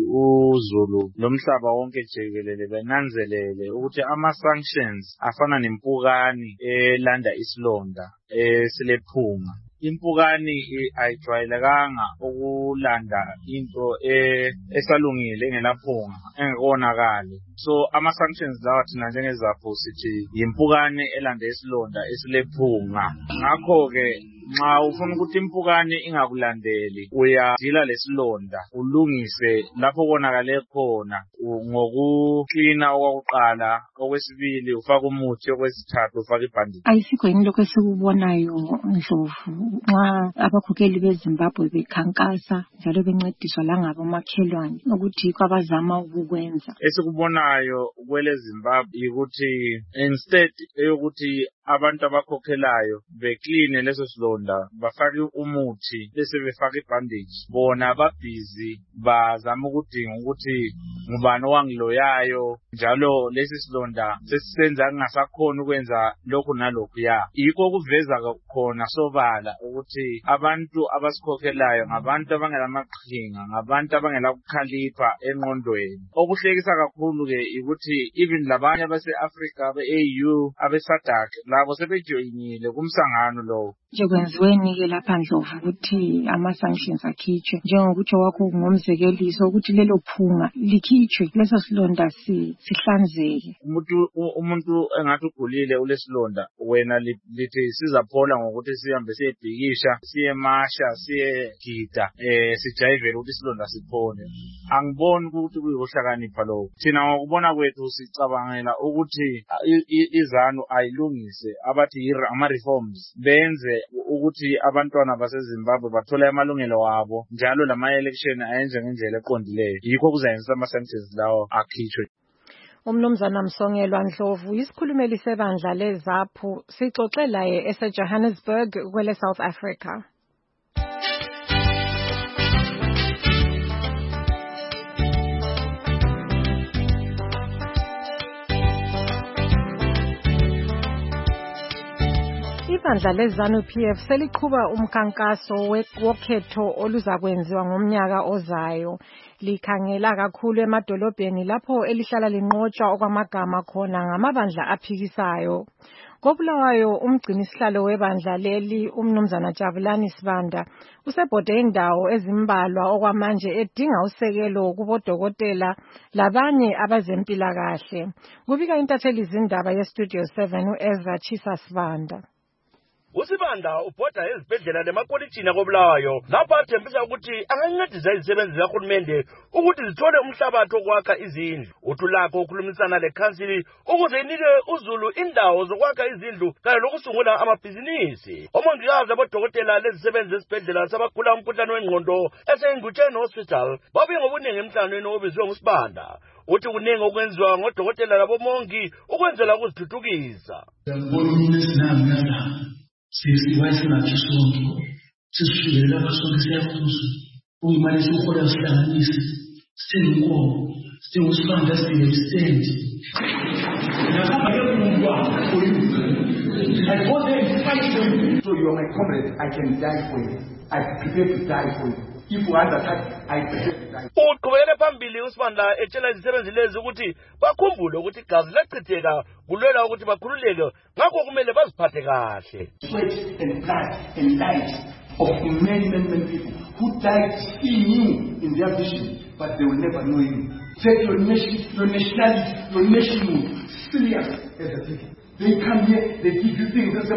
uZulu lomhlaba wonke jikelele benanzelele ukuthi ama-sanctions afana nempukani elanda isilonda silephunga. Impukani ayijwayelekanga ukulanda into esalungile engelaphunga engekonakali. So ama-sanctions lawa thina njengeZAPHU sithi yimpukani elanda isilonda esilephunga. Ngakho ke nxa ufuna ukuthi impukane ingakulandeli uyadila lesilonda ulungise lapho konakale khona ngokuklina okwakuqala, okwesibili ufaka umuthi, okwesithathu ufaka ibhanditshi. Ayisikho yini lokho esikubonayo Ndlovu nxa abakhokeli beZimbabwe bekhankasa njalo bencediswa langabo makhelwane ukuthi kwabazama ukukwenza? Esikubonayo kwele Zimbabwe ukuthi instead eyokuthi abantu abakhokhelayo bekline leso silonda bafake umuthi bese befaka ibhanditshi, bona babhizi bazama ukudinga ukuthi ngubani owangiloyayo njalo lesi silonda sesisenza ngingasakhona ukwenza lokhu nalokhu ya. Yikho kuveza khona sobala ukuthi abantu abasikhokhelayo ngabantu abangelamaqhinga, ngabantu abangela kukhalipha engqondweni. Okuhlekisa kakhulu ke ukuthi even labanye base-Africa be-AU abe-SADC labo sebejoyinile kumsangano lo. Nje kwenziweni ke lapha Ndlovu ukuthi ama-sanctions akhitshwe njengokuthi wakho ngomzekeliso ukuthi lelo phunga likhitshwe, leso silonda sihlanzeke. Umuntu engathi ugulile ulesilonda wena lithi sizaphola ngokuthi sihambe siyebhikisha, siyemasha, siyegida, sijayivele ukuthi isilonda siphole. Angiboni ukuthi kuyikuhlakanipha lokho. Thina ngokubona kwethu sicabangela ukuthi izanu ayilungise abathi ama-reforms benze ukuthi abantwana baseZimbabwe bathole amalungelo wabo njalo lama-election ayenze ngendlela eqondileyo. Yikho kuzayenza ama-sanctions lawo akhitshwe. Umnumzana Msongelwa Ndlovu isikhulumeli sebandla leZAPHU sixoxe laye eseJohannesburg kwele South Africa. Ibandla leZANU-PF seliqhuba umkhankaso wokhetho oluzakwenziwa ngomnyaka ozayo. Likhangela kakhulu emadolobheni lapho elihlala linqotshwa okwamagama khona ngamabandla aphikisayo. Kobulawayo umgcinisihlalo webandla leli umnumzana Jabulani Sibanda usebhode indawo ezimbalwa okwamanje edinga usekelo kubodokotela labanye abazempilakahle. Kubika intatheli izindaba yeStudio 7 uEzra Chisa Sibanda. uSibanda ubhoda ezibhedlela lemakolitshini akobulawayo lapho athembisa ukuthi angancedisa izisebenzi zikahulumende ukuthi zithole umhlabathi wokwakha izindlu. Uthulakho ukhulumisana lekhansili ukuze inike uZulu indawo zokwakha izindlu kanye lokusungula amabhizinisi. Omongikazi abodokotela lezisebenzi zesibhedlela sabagula umkhuhlane wengqondo eseNgutsheni Hospital babuye ngobuningi emhlanganweni obizwe nguSibanda. Uthi kuningi okwenziwa ngodokotela labomongi ukwenzela ukuzithuthukisa. Sesiwathi sonke sishilela abasonke siyakuzo uyimali sohola sihlanganise senkomo singusibanda siyextend nakho kumba I go there and fight them. So you are my comrade, I can die for you. I prepare to die for you. If you understand, I prepare to die. Uqhubekele phambili uSibanda etshela izisebenzi lezi ukuthi bakhumbule ukuthi igazi lachitheka kulwela ukuthi bakhululeke ngakho kumele baziphathe kahle. Sweat and blood and light of many people who died seeing you in their vision, but they will never know you. Take your nation, your nationality, your nationhood serious as a people. They come here, they give you things, they say,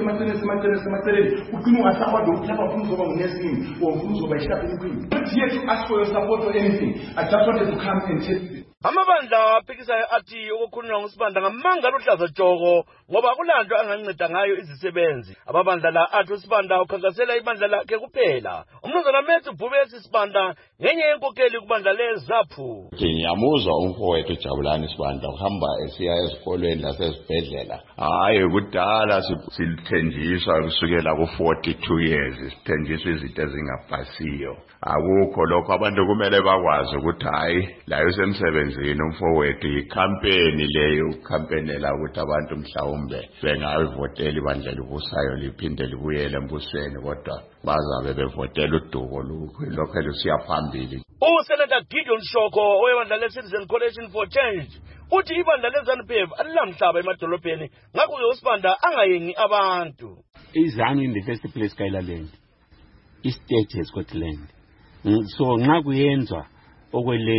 not here to ask for your support or anything. I just wanted to come and tell you this. Amabandla aphikisayo athi ukukhulunywa nguSibanda ngamanga luhlaza tshoko ngoba kulanto anganceda ngayo izisebenzi. Amabandla la athi uSibanda ukhankasela ibandla lakhe kuphela. Umnumzana Methu Bhubesi Sibanda ngenye yenkokheli kubandla leZAPHU. Ngiyamuzwa umfowethu Jabulani Sibanda uhamba esiya esikolweni lasesibhedlela. Hayi kudala sithenjiswa kusukela ku42 years sithenjiswa izinto ezingapasiyo. Akukho lokho abantu kumele bakwazi ukuthi hayi la usemsebenzini umfowethu icampaign leyo ukhampenela ukuthi abantu mhlawumbe bengayivotela ibandla libusayo liphinde libuyele embusweni kodwa bazabe bevotela uduko lokho lusiya phambili. Usenator Gideon Shoko owebandla leCitizen Coalition for Change uthi ibandla leZANU-PF alilamhlaba emadolobheni ngakho ke uSibanda angayengi abantu. IZANU in the first place kayilaland. State has got land. So nxa kuyenzwa okweland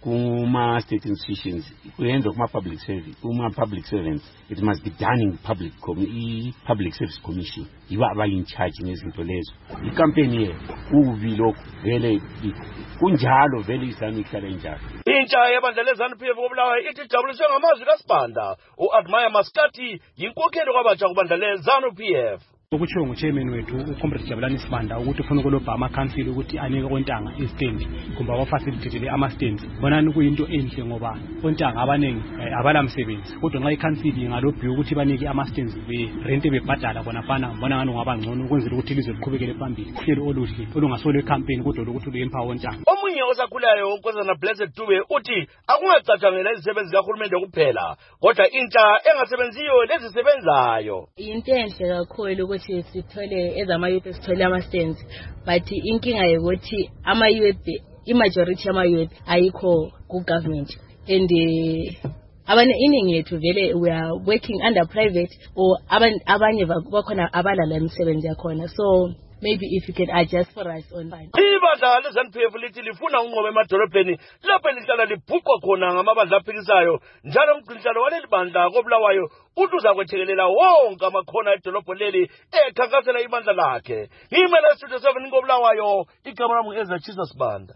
kuma-state institutions kuyenziwa kuma-public service, kuma-public servants, it must be done in public service commission. Yibo abayi-in charge ngezinto lezo. Ikampeni ye kubi lokhu vele kunjalo vele izanu ihlala injalo. Intsha yebandla le-ZANU-PF koBulawayo ithi ijabuliswe ngamazwi kaSibanda. U-Admire Maskati yinkokheli kwabatsha kubandla le-ZANU-PF. Ukutshiwo nguchairman wethu uComrade Jabulani Sibanda ukuthi ufuna ukulobha ama-council ukuthi anike kontanga istand kumbe abafacilitatele ama-stands. Bonani kuyinto enhle ngoba kontanga abaningi abalamsebenzi, kodwa nxa i-council ingalobhiwa ukuthi banike ama-stands berente bebhadala bonafana bona ngani ungaba ngcono ukwenzela ukuthi ilizwe liqhubekele phambili. Uhlelo oluhle olungasolo i-campaign kodwa lokuthi luyempower kontanga. Omunye osakhulayo uNkosazana Blessed Dube uthi akungacatshangela izisebenzi zikahulumende kuphela, kodwa intsha engasebenziyo lezisebenzayo. Into enhle kakhulu ukuthi sithole ezama-youth sithole ama-stands, but inkinga yokuthi ama-youth, i-majority yama-youth ayikho ku-government, and iningi yethu vele we are working under private or abanye bakhona abalala imisebenzi yakhona. So maybe if you can adjust for us on fine. Ibandla le-ZANU-PF lithi lifuna unqoba emadolobheni lapho lihlala libhuqwa khona ngamabandla aphikisayo, njalo umgqinhlalo waleli bandla koBulawayo uthi uzakwethekelela wonke amakhona edolobho leli ekhankasela ibandla lakhe. Ngimele Studio 7 koBulawayo, igama lami Ezra Chisa Sibanda.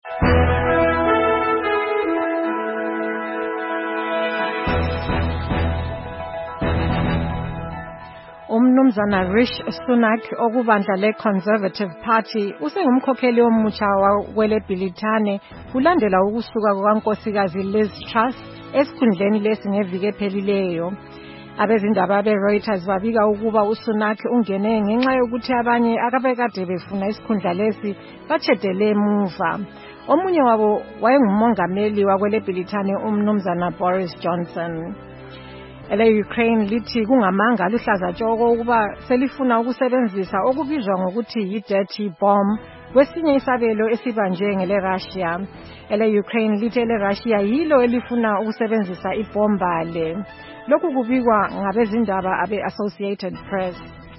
Umnumzana Rishi Sunak okubandla le-Conservative Party usengumkhokheli omutsha wele-Bhilithane kulandela ukusuka kukankosikazi Liz Truss esikhundleni lesi ngeviki ephelileyo. Abezindaba be-Reuters babika ukuba uSunak ungene ngenxa yokuthi abanye akabekade befuna isikhundla lesi batshedele emuva. Omunye wabo wayengumongameli wakwele-Bhilithane umnumzana Boris Johnson. Ele-Ukraine lithi kungamanga luhlaza tshoko ukuba selifuna ukusebenzisa okubizwa ngokuthi yi-dirty bomb kwesinye isabelo esibanjwe ngele-Russia. Ele-Ukraine lithi ele-Russia yilo elifuna ukusebenzisa ibomba le. Lokhu kubikwa ngabezindaba abe-Associated Press.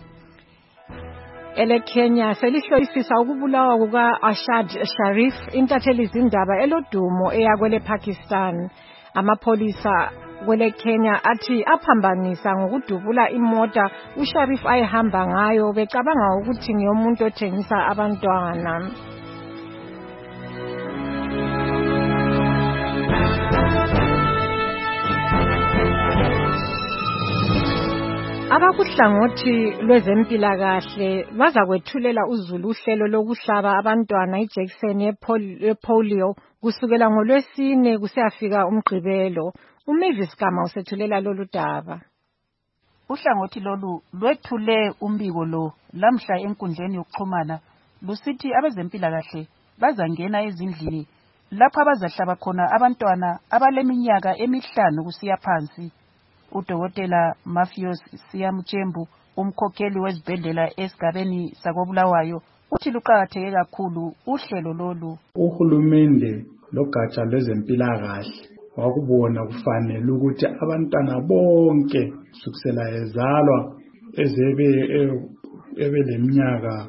Ele-Kenya selihlolisisa ukubulawa kuka-Ashad Sharif, intatheli izindaba elodumo eyakwele Pakistan. Amapholisa kwele Kenya athi aphambanisa ngokudubula imota uSharif ayehamba ngayo becabanga ukuthi ngeyomuntu othengisa abantwana. Abakuhlangothi lwezempilakahle bazakwethulela uzulu uhlelo lokuhlaba abantwana ijekiseni yepolio kusukela ngoLwesine kusiyafika uMgqibelo. Umavis Gama usethulela lolu daba. Uhlangothi lolu lwethule umbiko lo lamhla enkundleni yokuxhumana lusithi abezempilakahle bazangena ezindlini lapho abazahlaba khona abantwana abaleminyaka 5 kusiya phansi. Udokotela Mafios Siyamchembu, umkhokheli wezibhedlela esigabeni sakoBulawayo, uthi luqakatheke kakhulu uhlelo lolu. Uhulumende logatsha lwezempilakahle wakubona kufanele ukuthi abantwana bonke kusukela ezalwa ebeleminyaka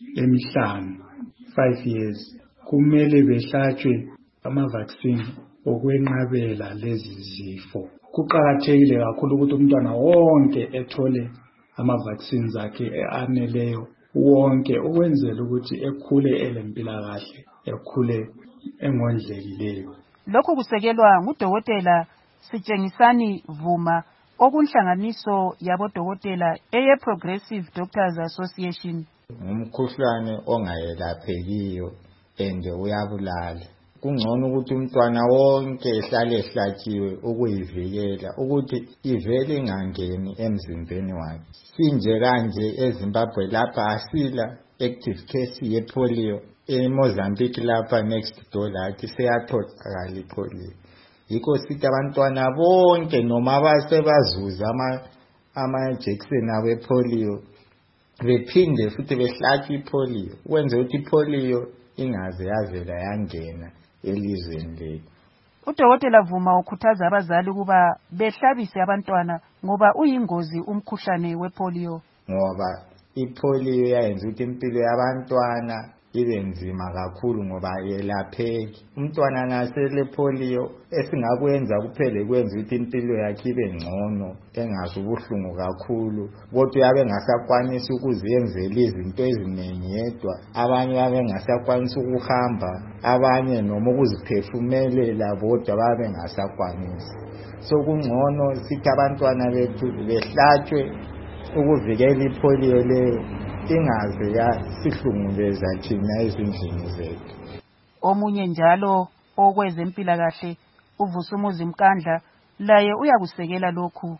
5 years kumele behlatshwe ama-vaccine okwenqabela lezi zifo. Kuqakathekile kakhulu ukuthi umntwana wonke ethole ama-vaccines akhe aneleyo wonke ukwenzela ukuthi ekhule elempilakahle, ekhule engondlekileyo. Lokhu kusekelwa ngudokotela Sitshengisani Vuma okunhlanganiso yabodokotela eye-Progressive Doctors Association. Umkhuhlane ongayelaphekiyo ende uyabulala. Kungcono ukuthi umntwana wonke ehlale ehlatshiwe ukuyivikela ukuthi ivele ingangeni emzimbeni wakhe. Sinje kanje eZimbabwe lapha asila active case yepolio. eMozambique lapha next door lathi seyatholakala ipolio. Yikho sithi abantwana bonke noma basebazuza ama-injection awepolio bephinde futhi behlatshwe ipolio wenze ukuthi ipolio ingaze yavela yangena elizweni lethu. Udokotela Vuma ukhuthaza abazali ukuba behlabise abantwana ngoba uyingozi umkhuhlane wepolio. Ngoba ipolio yayenza ukuthi impilo yabantwana ibe nzima kakhulu ngoba yelapheki. Umntwana nasele polio esingakwenza kuphele kwenza ukuthi impilo yakhe ibe ngcono, engazi ubuhlungu kakhulu, kodwa uyabe ngasakwanisa ukuzenzela izinto eziningi yedwa. Abanye babe ngasakwanisa ukuhamba, abanye noma ukuziphefumelela bodwa babe ngasakwanisa. So kungcono sithi abantwana bethu behlatshwe ukuvikela ipolio leyo ingaze yasihlunguleza thina ezindlini zethu. Omunye njalo okwezempilakahle uVusumuzi Mkandla laye uyakusekela lokhu.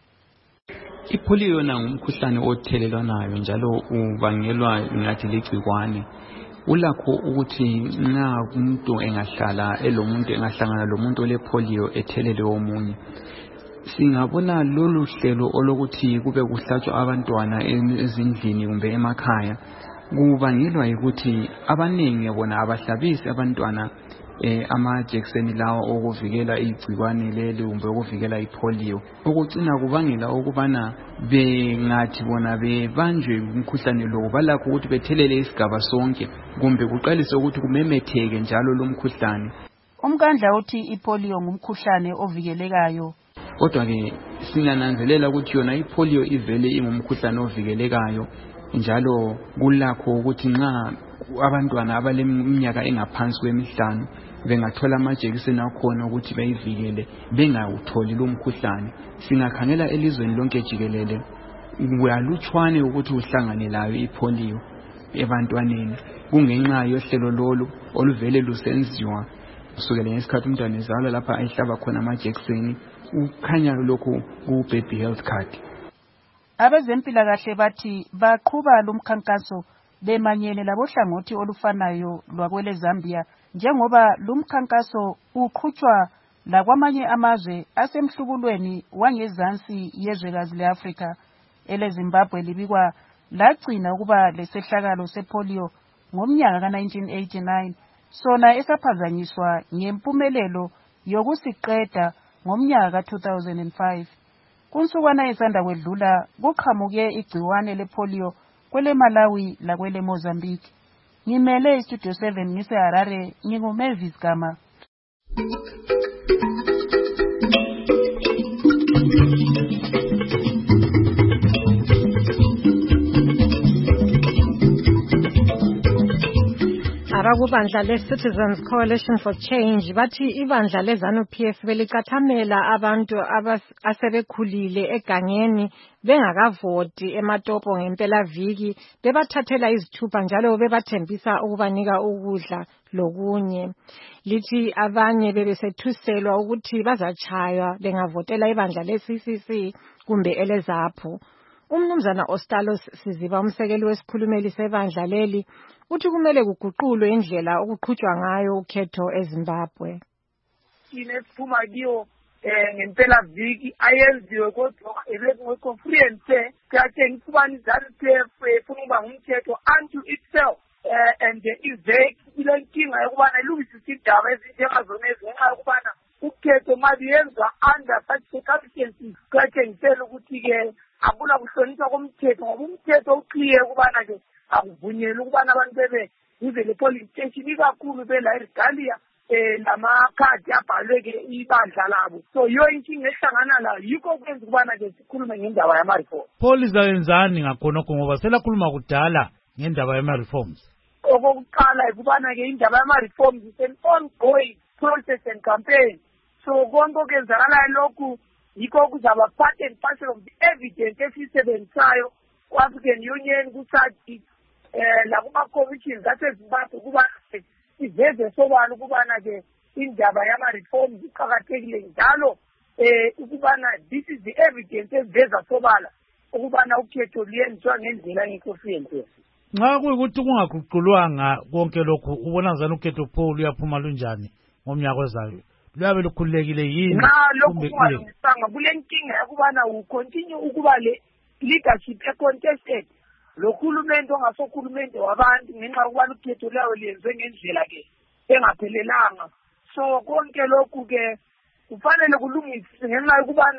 Ipolio yona ngumkhuhlane othelelwanayo njalo ubangelwa ngathi ligcikwane. Ulakho ukuthi nxa umuntu engahlala engahlangana lomuntu olepolio ethelele omunye. Singabona lolu hlelo olokuthi kube kuhlatshwa abantwana ezindlini kumbe emakhaya kubangelwa ukuthi abanengi bona abahlabisi abantwana amajekiseni lawa okuvikela igcikwane leli kumbe ukuvikela ipolio, okucina kubangela ukubana bengathi bona bebanjwe umkhuhlane lo balakho ukuthi bethelele isigaba sonke kumbe kuqalise ukuthi kumemetheke njalo lo mkhuhlane. Umkandla uthi ipolio ngumkhuhlane ovikelekayo. Kodwa ke singananzelela ukuthi yona ipolio ivele ingumkhuhlane ovikelekayo njalo kulakho ukuthi nxa abantwana abaleminyaka engaphansi kwemihlanu bengathola amajekiseni akhona ukuthi bayivikele bengawutholi lo mkhuhlane. Singakhangela elizweni lonke jikelele kuyalutshwane ukuthi uhlangane layo ipolio ebantwaneni kungenxa yohlelo lolu oluvele lusenziwa kusukela ngesikhathi umntwana ezalwa lapha ayihlaba khona amajekiseni. Ukhanya lokhu ku-baby health card. Abezempilakahle bathi baqhuba lumkhankaso bemanyene labohlangothi olufanayo lwakwele Zambia njengoba lumkhankaso uqhutshwa lakwamanye amazwe asemhlubulweni wangezansi yezwekazi leAfrika. EleZimbabwe libikwa lagcina ukuba lesehlakalo sepolio ngomnyaka ka1989 sona esaphazanyiswa ngempumelelo yokusiqeda ngomnyaka ka2005. Kunsukwana esanda kwedlula kuqhamuke igciwane lepolio kwele Malawi lakwele Mozambique. Ngimele iStudio 7 ngise Harare, nginguMavis Gama. Abakubandla le-Citizens Coalition for Change bathi ibandla le-ZANU-PF belicathamela abantu asebekhulile egangeni bengakavoti ematopo ngempelaviki bebathathela izithupha njalo bebathembisa ukubanika ukudla lokunye. Lithi abanye bebesethuselwa ukuthi bazatshaywa bengavotela ibandla le-CCC kumbe eleZAPU. Umnumzana Ostalos Siziba umsekeli wesikhulumeli sebandla leli uthi kumele kuguqulwe indlela okuqhutshwa ngayo ukhetho eZimbabwe. Inesiphuma kiyo ngempela viki ayenziwe kodwa ebekuconference kuyatshengisa ukubana iZANU-PF ifuna ukuba ngumthetho unto itself and iveki ile nkinga yokubana ilungisise indaba ezinjengazona ezingenxa yokubana ukhetho maliyenzwa under such circumstances kuyatshengisela ukuthi-ke akula kuhlonishwa komthetho ngoba umthetho uclear ukubana-ke akuvunyelwa ukubana abantu bebe kuze le polling station ikakhulu bela eregalia lamakhadi abhalwe-ke ibandla labo. So yiyo inkinga ehlangana layo yikho kwenza ukubana-ke sikhulume ngendaba yama-reforms. Poli zawenzani ngakhonokho ngoba selakhuluma kudala ngendaba yama-reforms? Okokuqala ukubana-ke indaba yama-reforms is an ongoing process and campaign. So konke okwenzakalayo lokhu yikho kuzaba part and parcel of the evidence esisebenzisayo ku-African Union kusathi lakuma-commissions aseZimbabwe ukuba iveze sobala ukubana-ke indaba yama-reforms iqakathekile njalo ukubana this is the evidence eveza sobala ukubana ukhetho luyenziwa ngendlela engekho siyenziwe. Nxa kuyikuthi kungaguqulwanga konke lokhu ubona zani ukhetho pho luyaphuma lunjani ngomnyaka ozayo? Luyabe lukhululekile yini? Lokhu kungalungisanga kule nkinga yakubana ucontinue ukuba le leadership e-contested lo khulumente ongasokhulumente wabantu ngenxa yokubana ukhetho layo liyenziwe ngendlela-ke engaphelelanga. So konke lokhu-ke kufanele kulungiswe ngenxa yokubana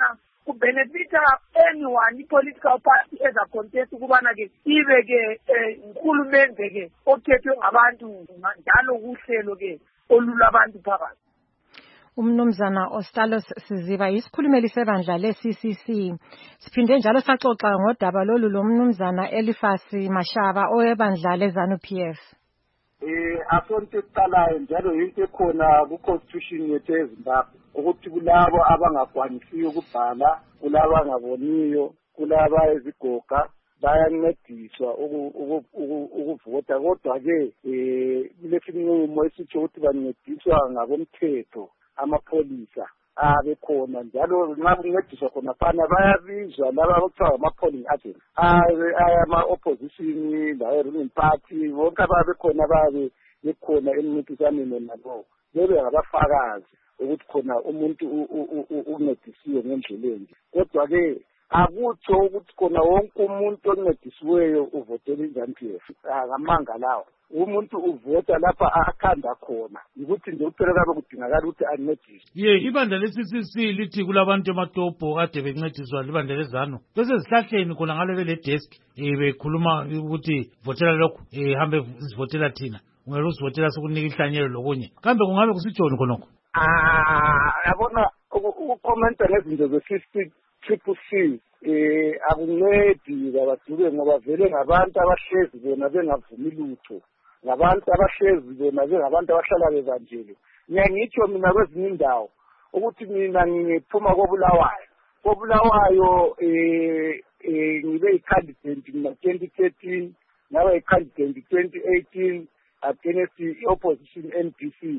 kubenefita anyone i-political party ezacontest ukubana-ke ibe-ke uhulumende-ke okhethwe ngabantu njalo kuhlelo-ke olulabantu phakathi. Umnumzana Ostalos Siziba isikhulumeli sebandla le-CCC. Siphinde njalo saxoxa ngodaba lolu lomnumzana Elifasi Mashaba owebandla le-ZANU-PF. Asonto kuqalayo njalo yinto ekhona ku-constitution yethu eZimbabwe ukuthi kulabo abangakwanisiyo ukubhala, kulabo abangaboniyo, kulabo ezigoga bayancediswa ukuvota. Kodwa-ke kulesinqumo esitsho ukuthi bancediswa ngabomthetho amapholisa abekhona njalo nxa kuncediswa khona fana bayabizwa laba okuthiwa ama-polling agents ama-opposition lawe-ruling party bonke ababekhona babe bekhona emncintiswaneni nalowo bebe ngabafakazi ukuthi khona umuntu uncedisiwe ngendleleni. Kodwa-ke akutsho ukuthi khona wonke umuntu oncedisiweyo uvotela i-ZANU-PF. Ngamanga lawo umuntu uvota lapha akhanda khona ukuthi nje kuphela kabe kudingakala ukuthi ancediswe. Ibandla le-CCC lithi kulabantu ematobho kade bencediswa libandla le-ZANU besezihlahleni khona ngale bele desk bekhuluma ukuthi votela lokhu hambe sivotela thina ungeke usivotela sokunika ihlanyelo lokunye kambe kungabe kusijoni khonokho. Yabona ukukhomenta ngezinto ze-CCC akuncedi kabaduke ngoba vele ngabantu abahlezi bona bengavumi lutho, ngabantu abahlezi bona bengabantu abahlala bebanjele. Ngiyangitsho mina kwezinye indawo ukuthi mina ngiphuma koBulawayo ngibe yi-candidate mina 2013 ngaba yi-candidate 2018 against i-opposition NDC.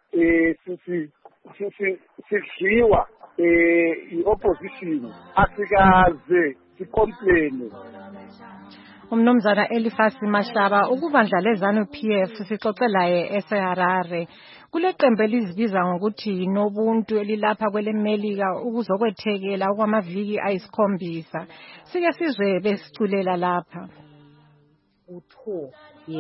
Sidliwa i-opposition asikaze sicomplain. Umnumzana Elifasi Mashaba ukubandla le-ZANU-PF sixoxelaye eseHarare. Kule qembu elizibiza ngokuthi nobuntu elilapha kwelemelika ukuzokwethekela okwamaviki ayisikhombisa. Sike sizwe besiculela lapha. Utho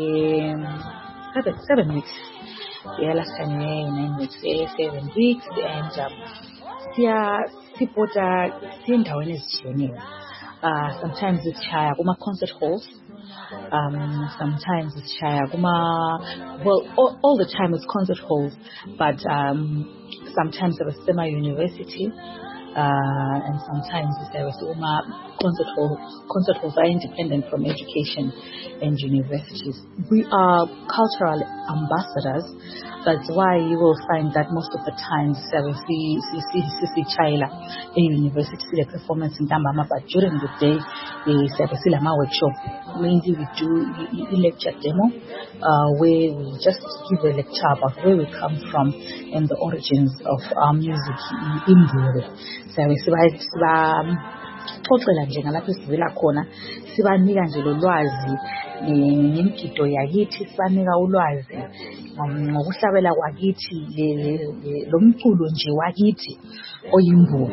7 weeks. Last time 9 weeks, 7 weeks, and siyasipota endaweni ezitshiyeneyo. Sometimes it's chaya kuma concert halls. Sometimes it's chaya kuma, all the time it's concert halls, but sometimes there was semi-university. And sometimes there was concert halls are independent from education and universities. We are cultural ambassadors. That's why you will find that most of the times we see China a university the performance in Dambama, but during the day we see a workshop. Mainly we do a lecture demo where we just give a lecture about where we come from and the origins of our music in Burundi. Xoxela nje ngalapho sivela khona sibanika nje lolwazi ngemgido yakithi sibanika ulwazi ngokuhlabela kwakithi lomculo nje wakithi oyimbulo.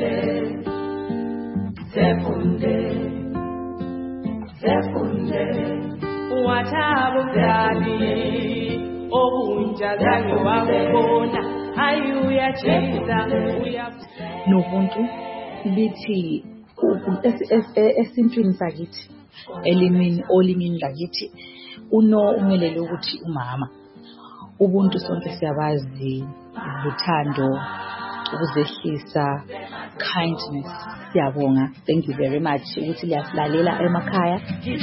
Zefunde watabuzali obunja zange wabona ayuya cheza nobuntu lithi esintwini sakithi olimini lakithi umelele ukuthi umama ubuntu sonke siyabazi uthando ukuzehlisa kindness siyabonga. Thank you very much ukuthi liyasilalela emakhaya.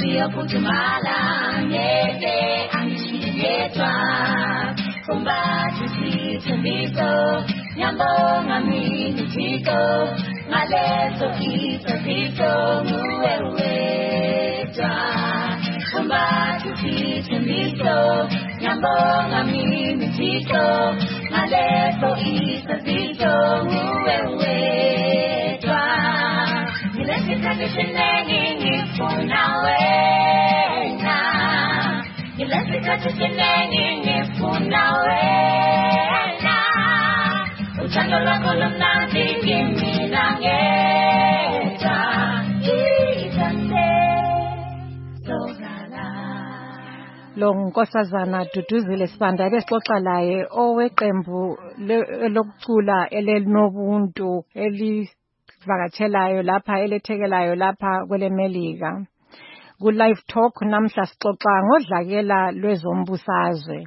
Kumbati sitembiko nyambonga mini tiko malezo kitaziko muweweta. Kumbati sitembiko nyambonga mini tiko malezo kitaziko muweweta. Nilesika kishinengi nifuna wena. Nilesika kishinengi nifuna wena. Uchando lako lumnandi kimina ngeta. Isande sogala. Lo nkosazana Duduzile Sibanda besixoxa laye oweqembu lokucula elinobuntu esivakatshelayo lapha elethekelayo lapha kwele Melika. Ku live talk namhla sixoxa ngodlakela lwezombusazwe.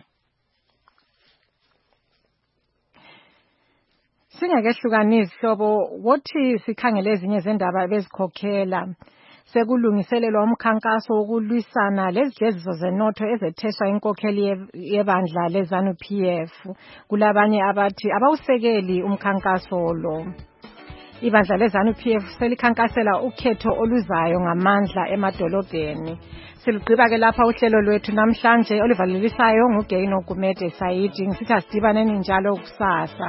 Singakehlukanisi hlobo wothi sikhangele ezinye zendaba bezikhokhela. Sekulungiselelwa umkhankaso wokulwisana lezidleziso zenotho ezetheswa inkokheli yebandla leZANU-PF. Kulabanye abathi abawusekeli umkhankaso lo. Ibandla leZANU-PF selikhankasela ukhetho oluzayo ngamandla emadolobheni. Siligqiba ke lapha uhlelo lwethu namhlanje olivalelisayo nguGaino Gumede Saidi. Ngisithi asidibaneni njalo kusasa.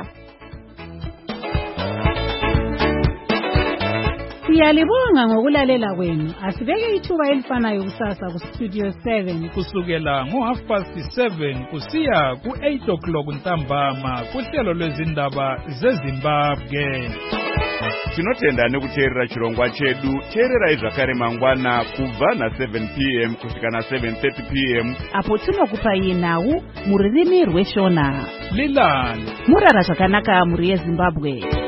Siyalibonga ngokulalela kwenu. Asibeke ithuba elifanayo kusasa ku Studio 7 kusukela ngo7:30 kusiya ku8 ntambama kuhlelo lwezindaba zeZimbabwe. Tinotenda kuteerera chirongwa chedu. Teererai zvakare mangwana kubva na7 p.m. kusvika na7:30 p.m. apo tinokupai nhau mururimi rweshona. Lilani murara zvakanaka muri yeZimbabwe.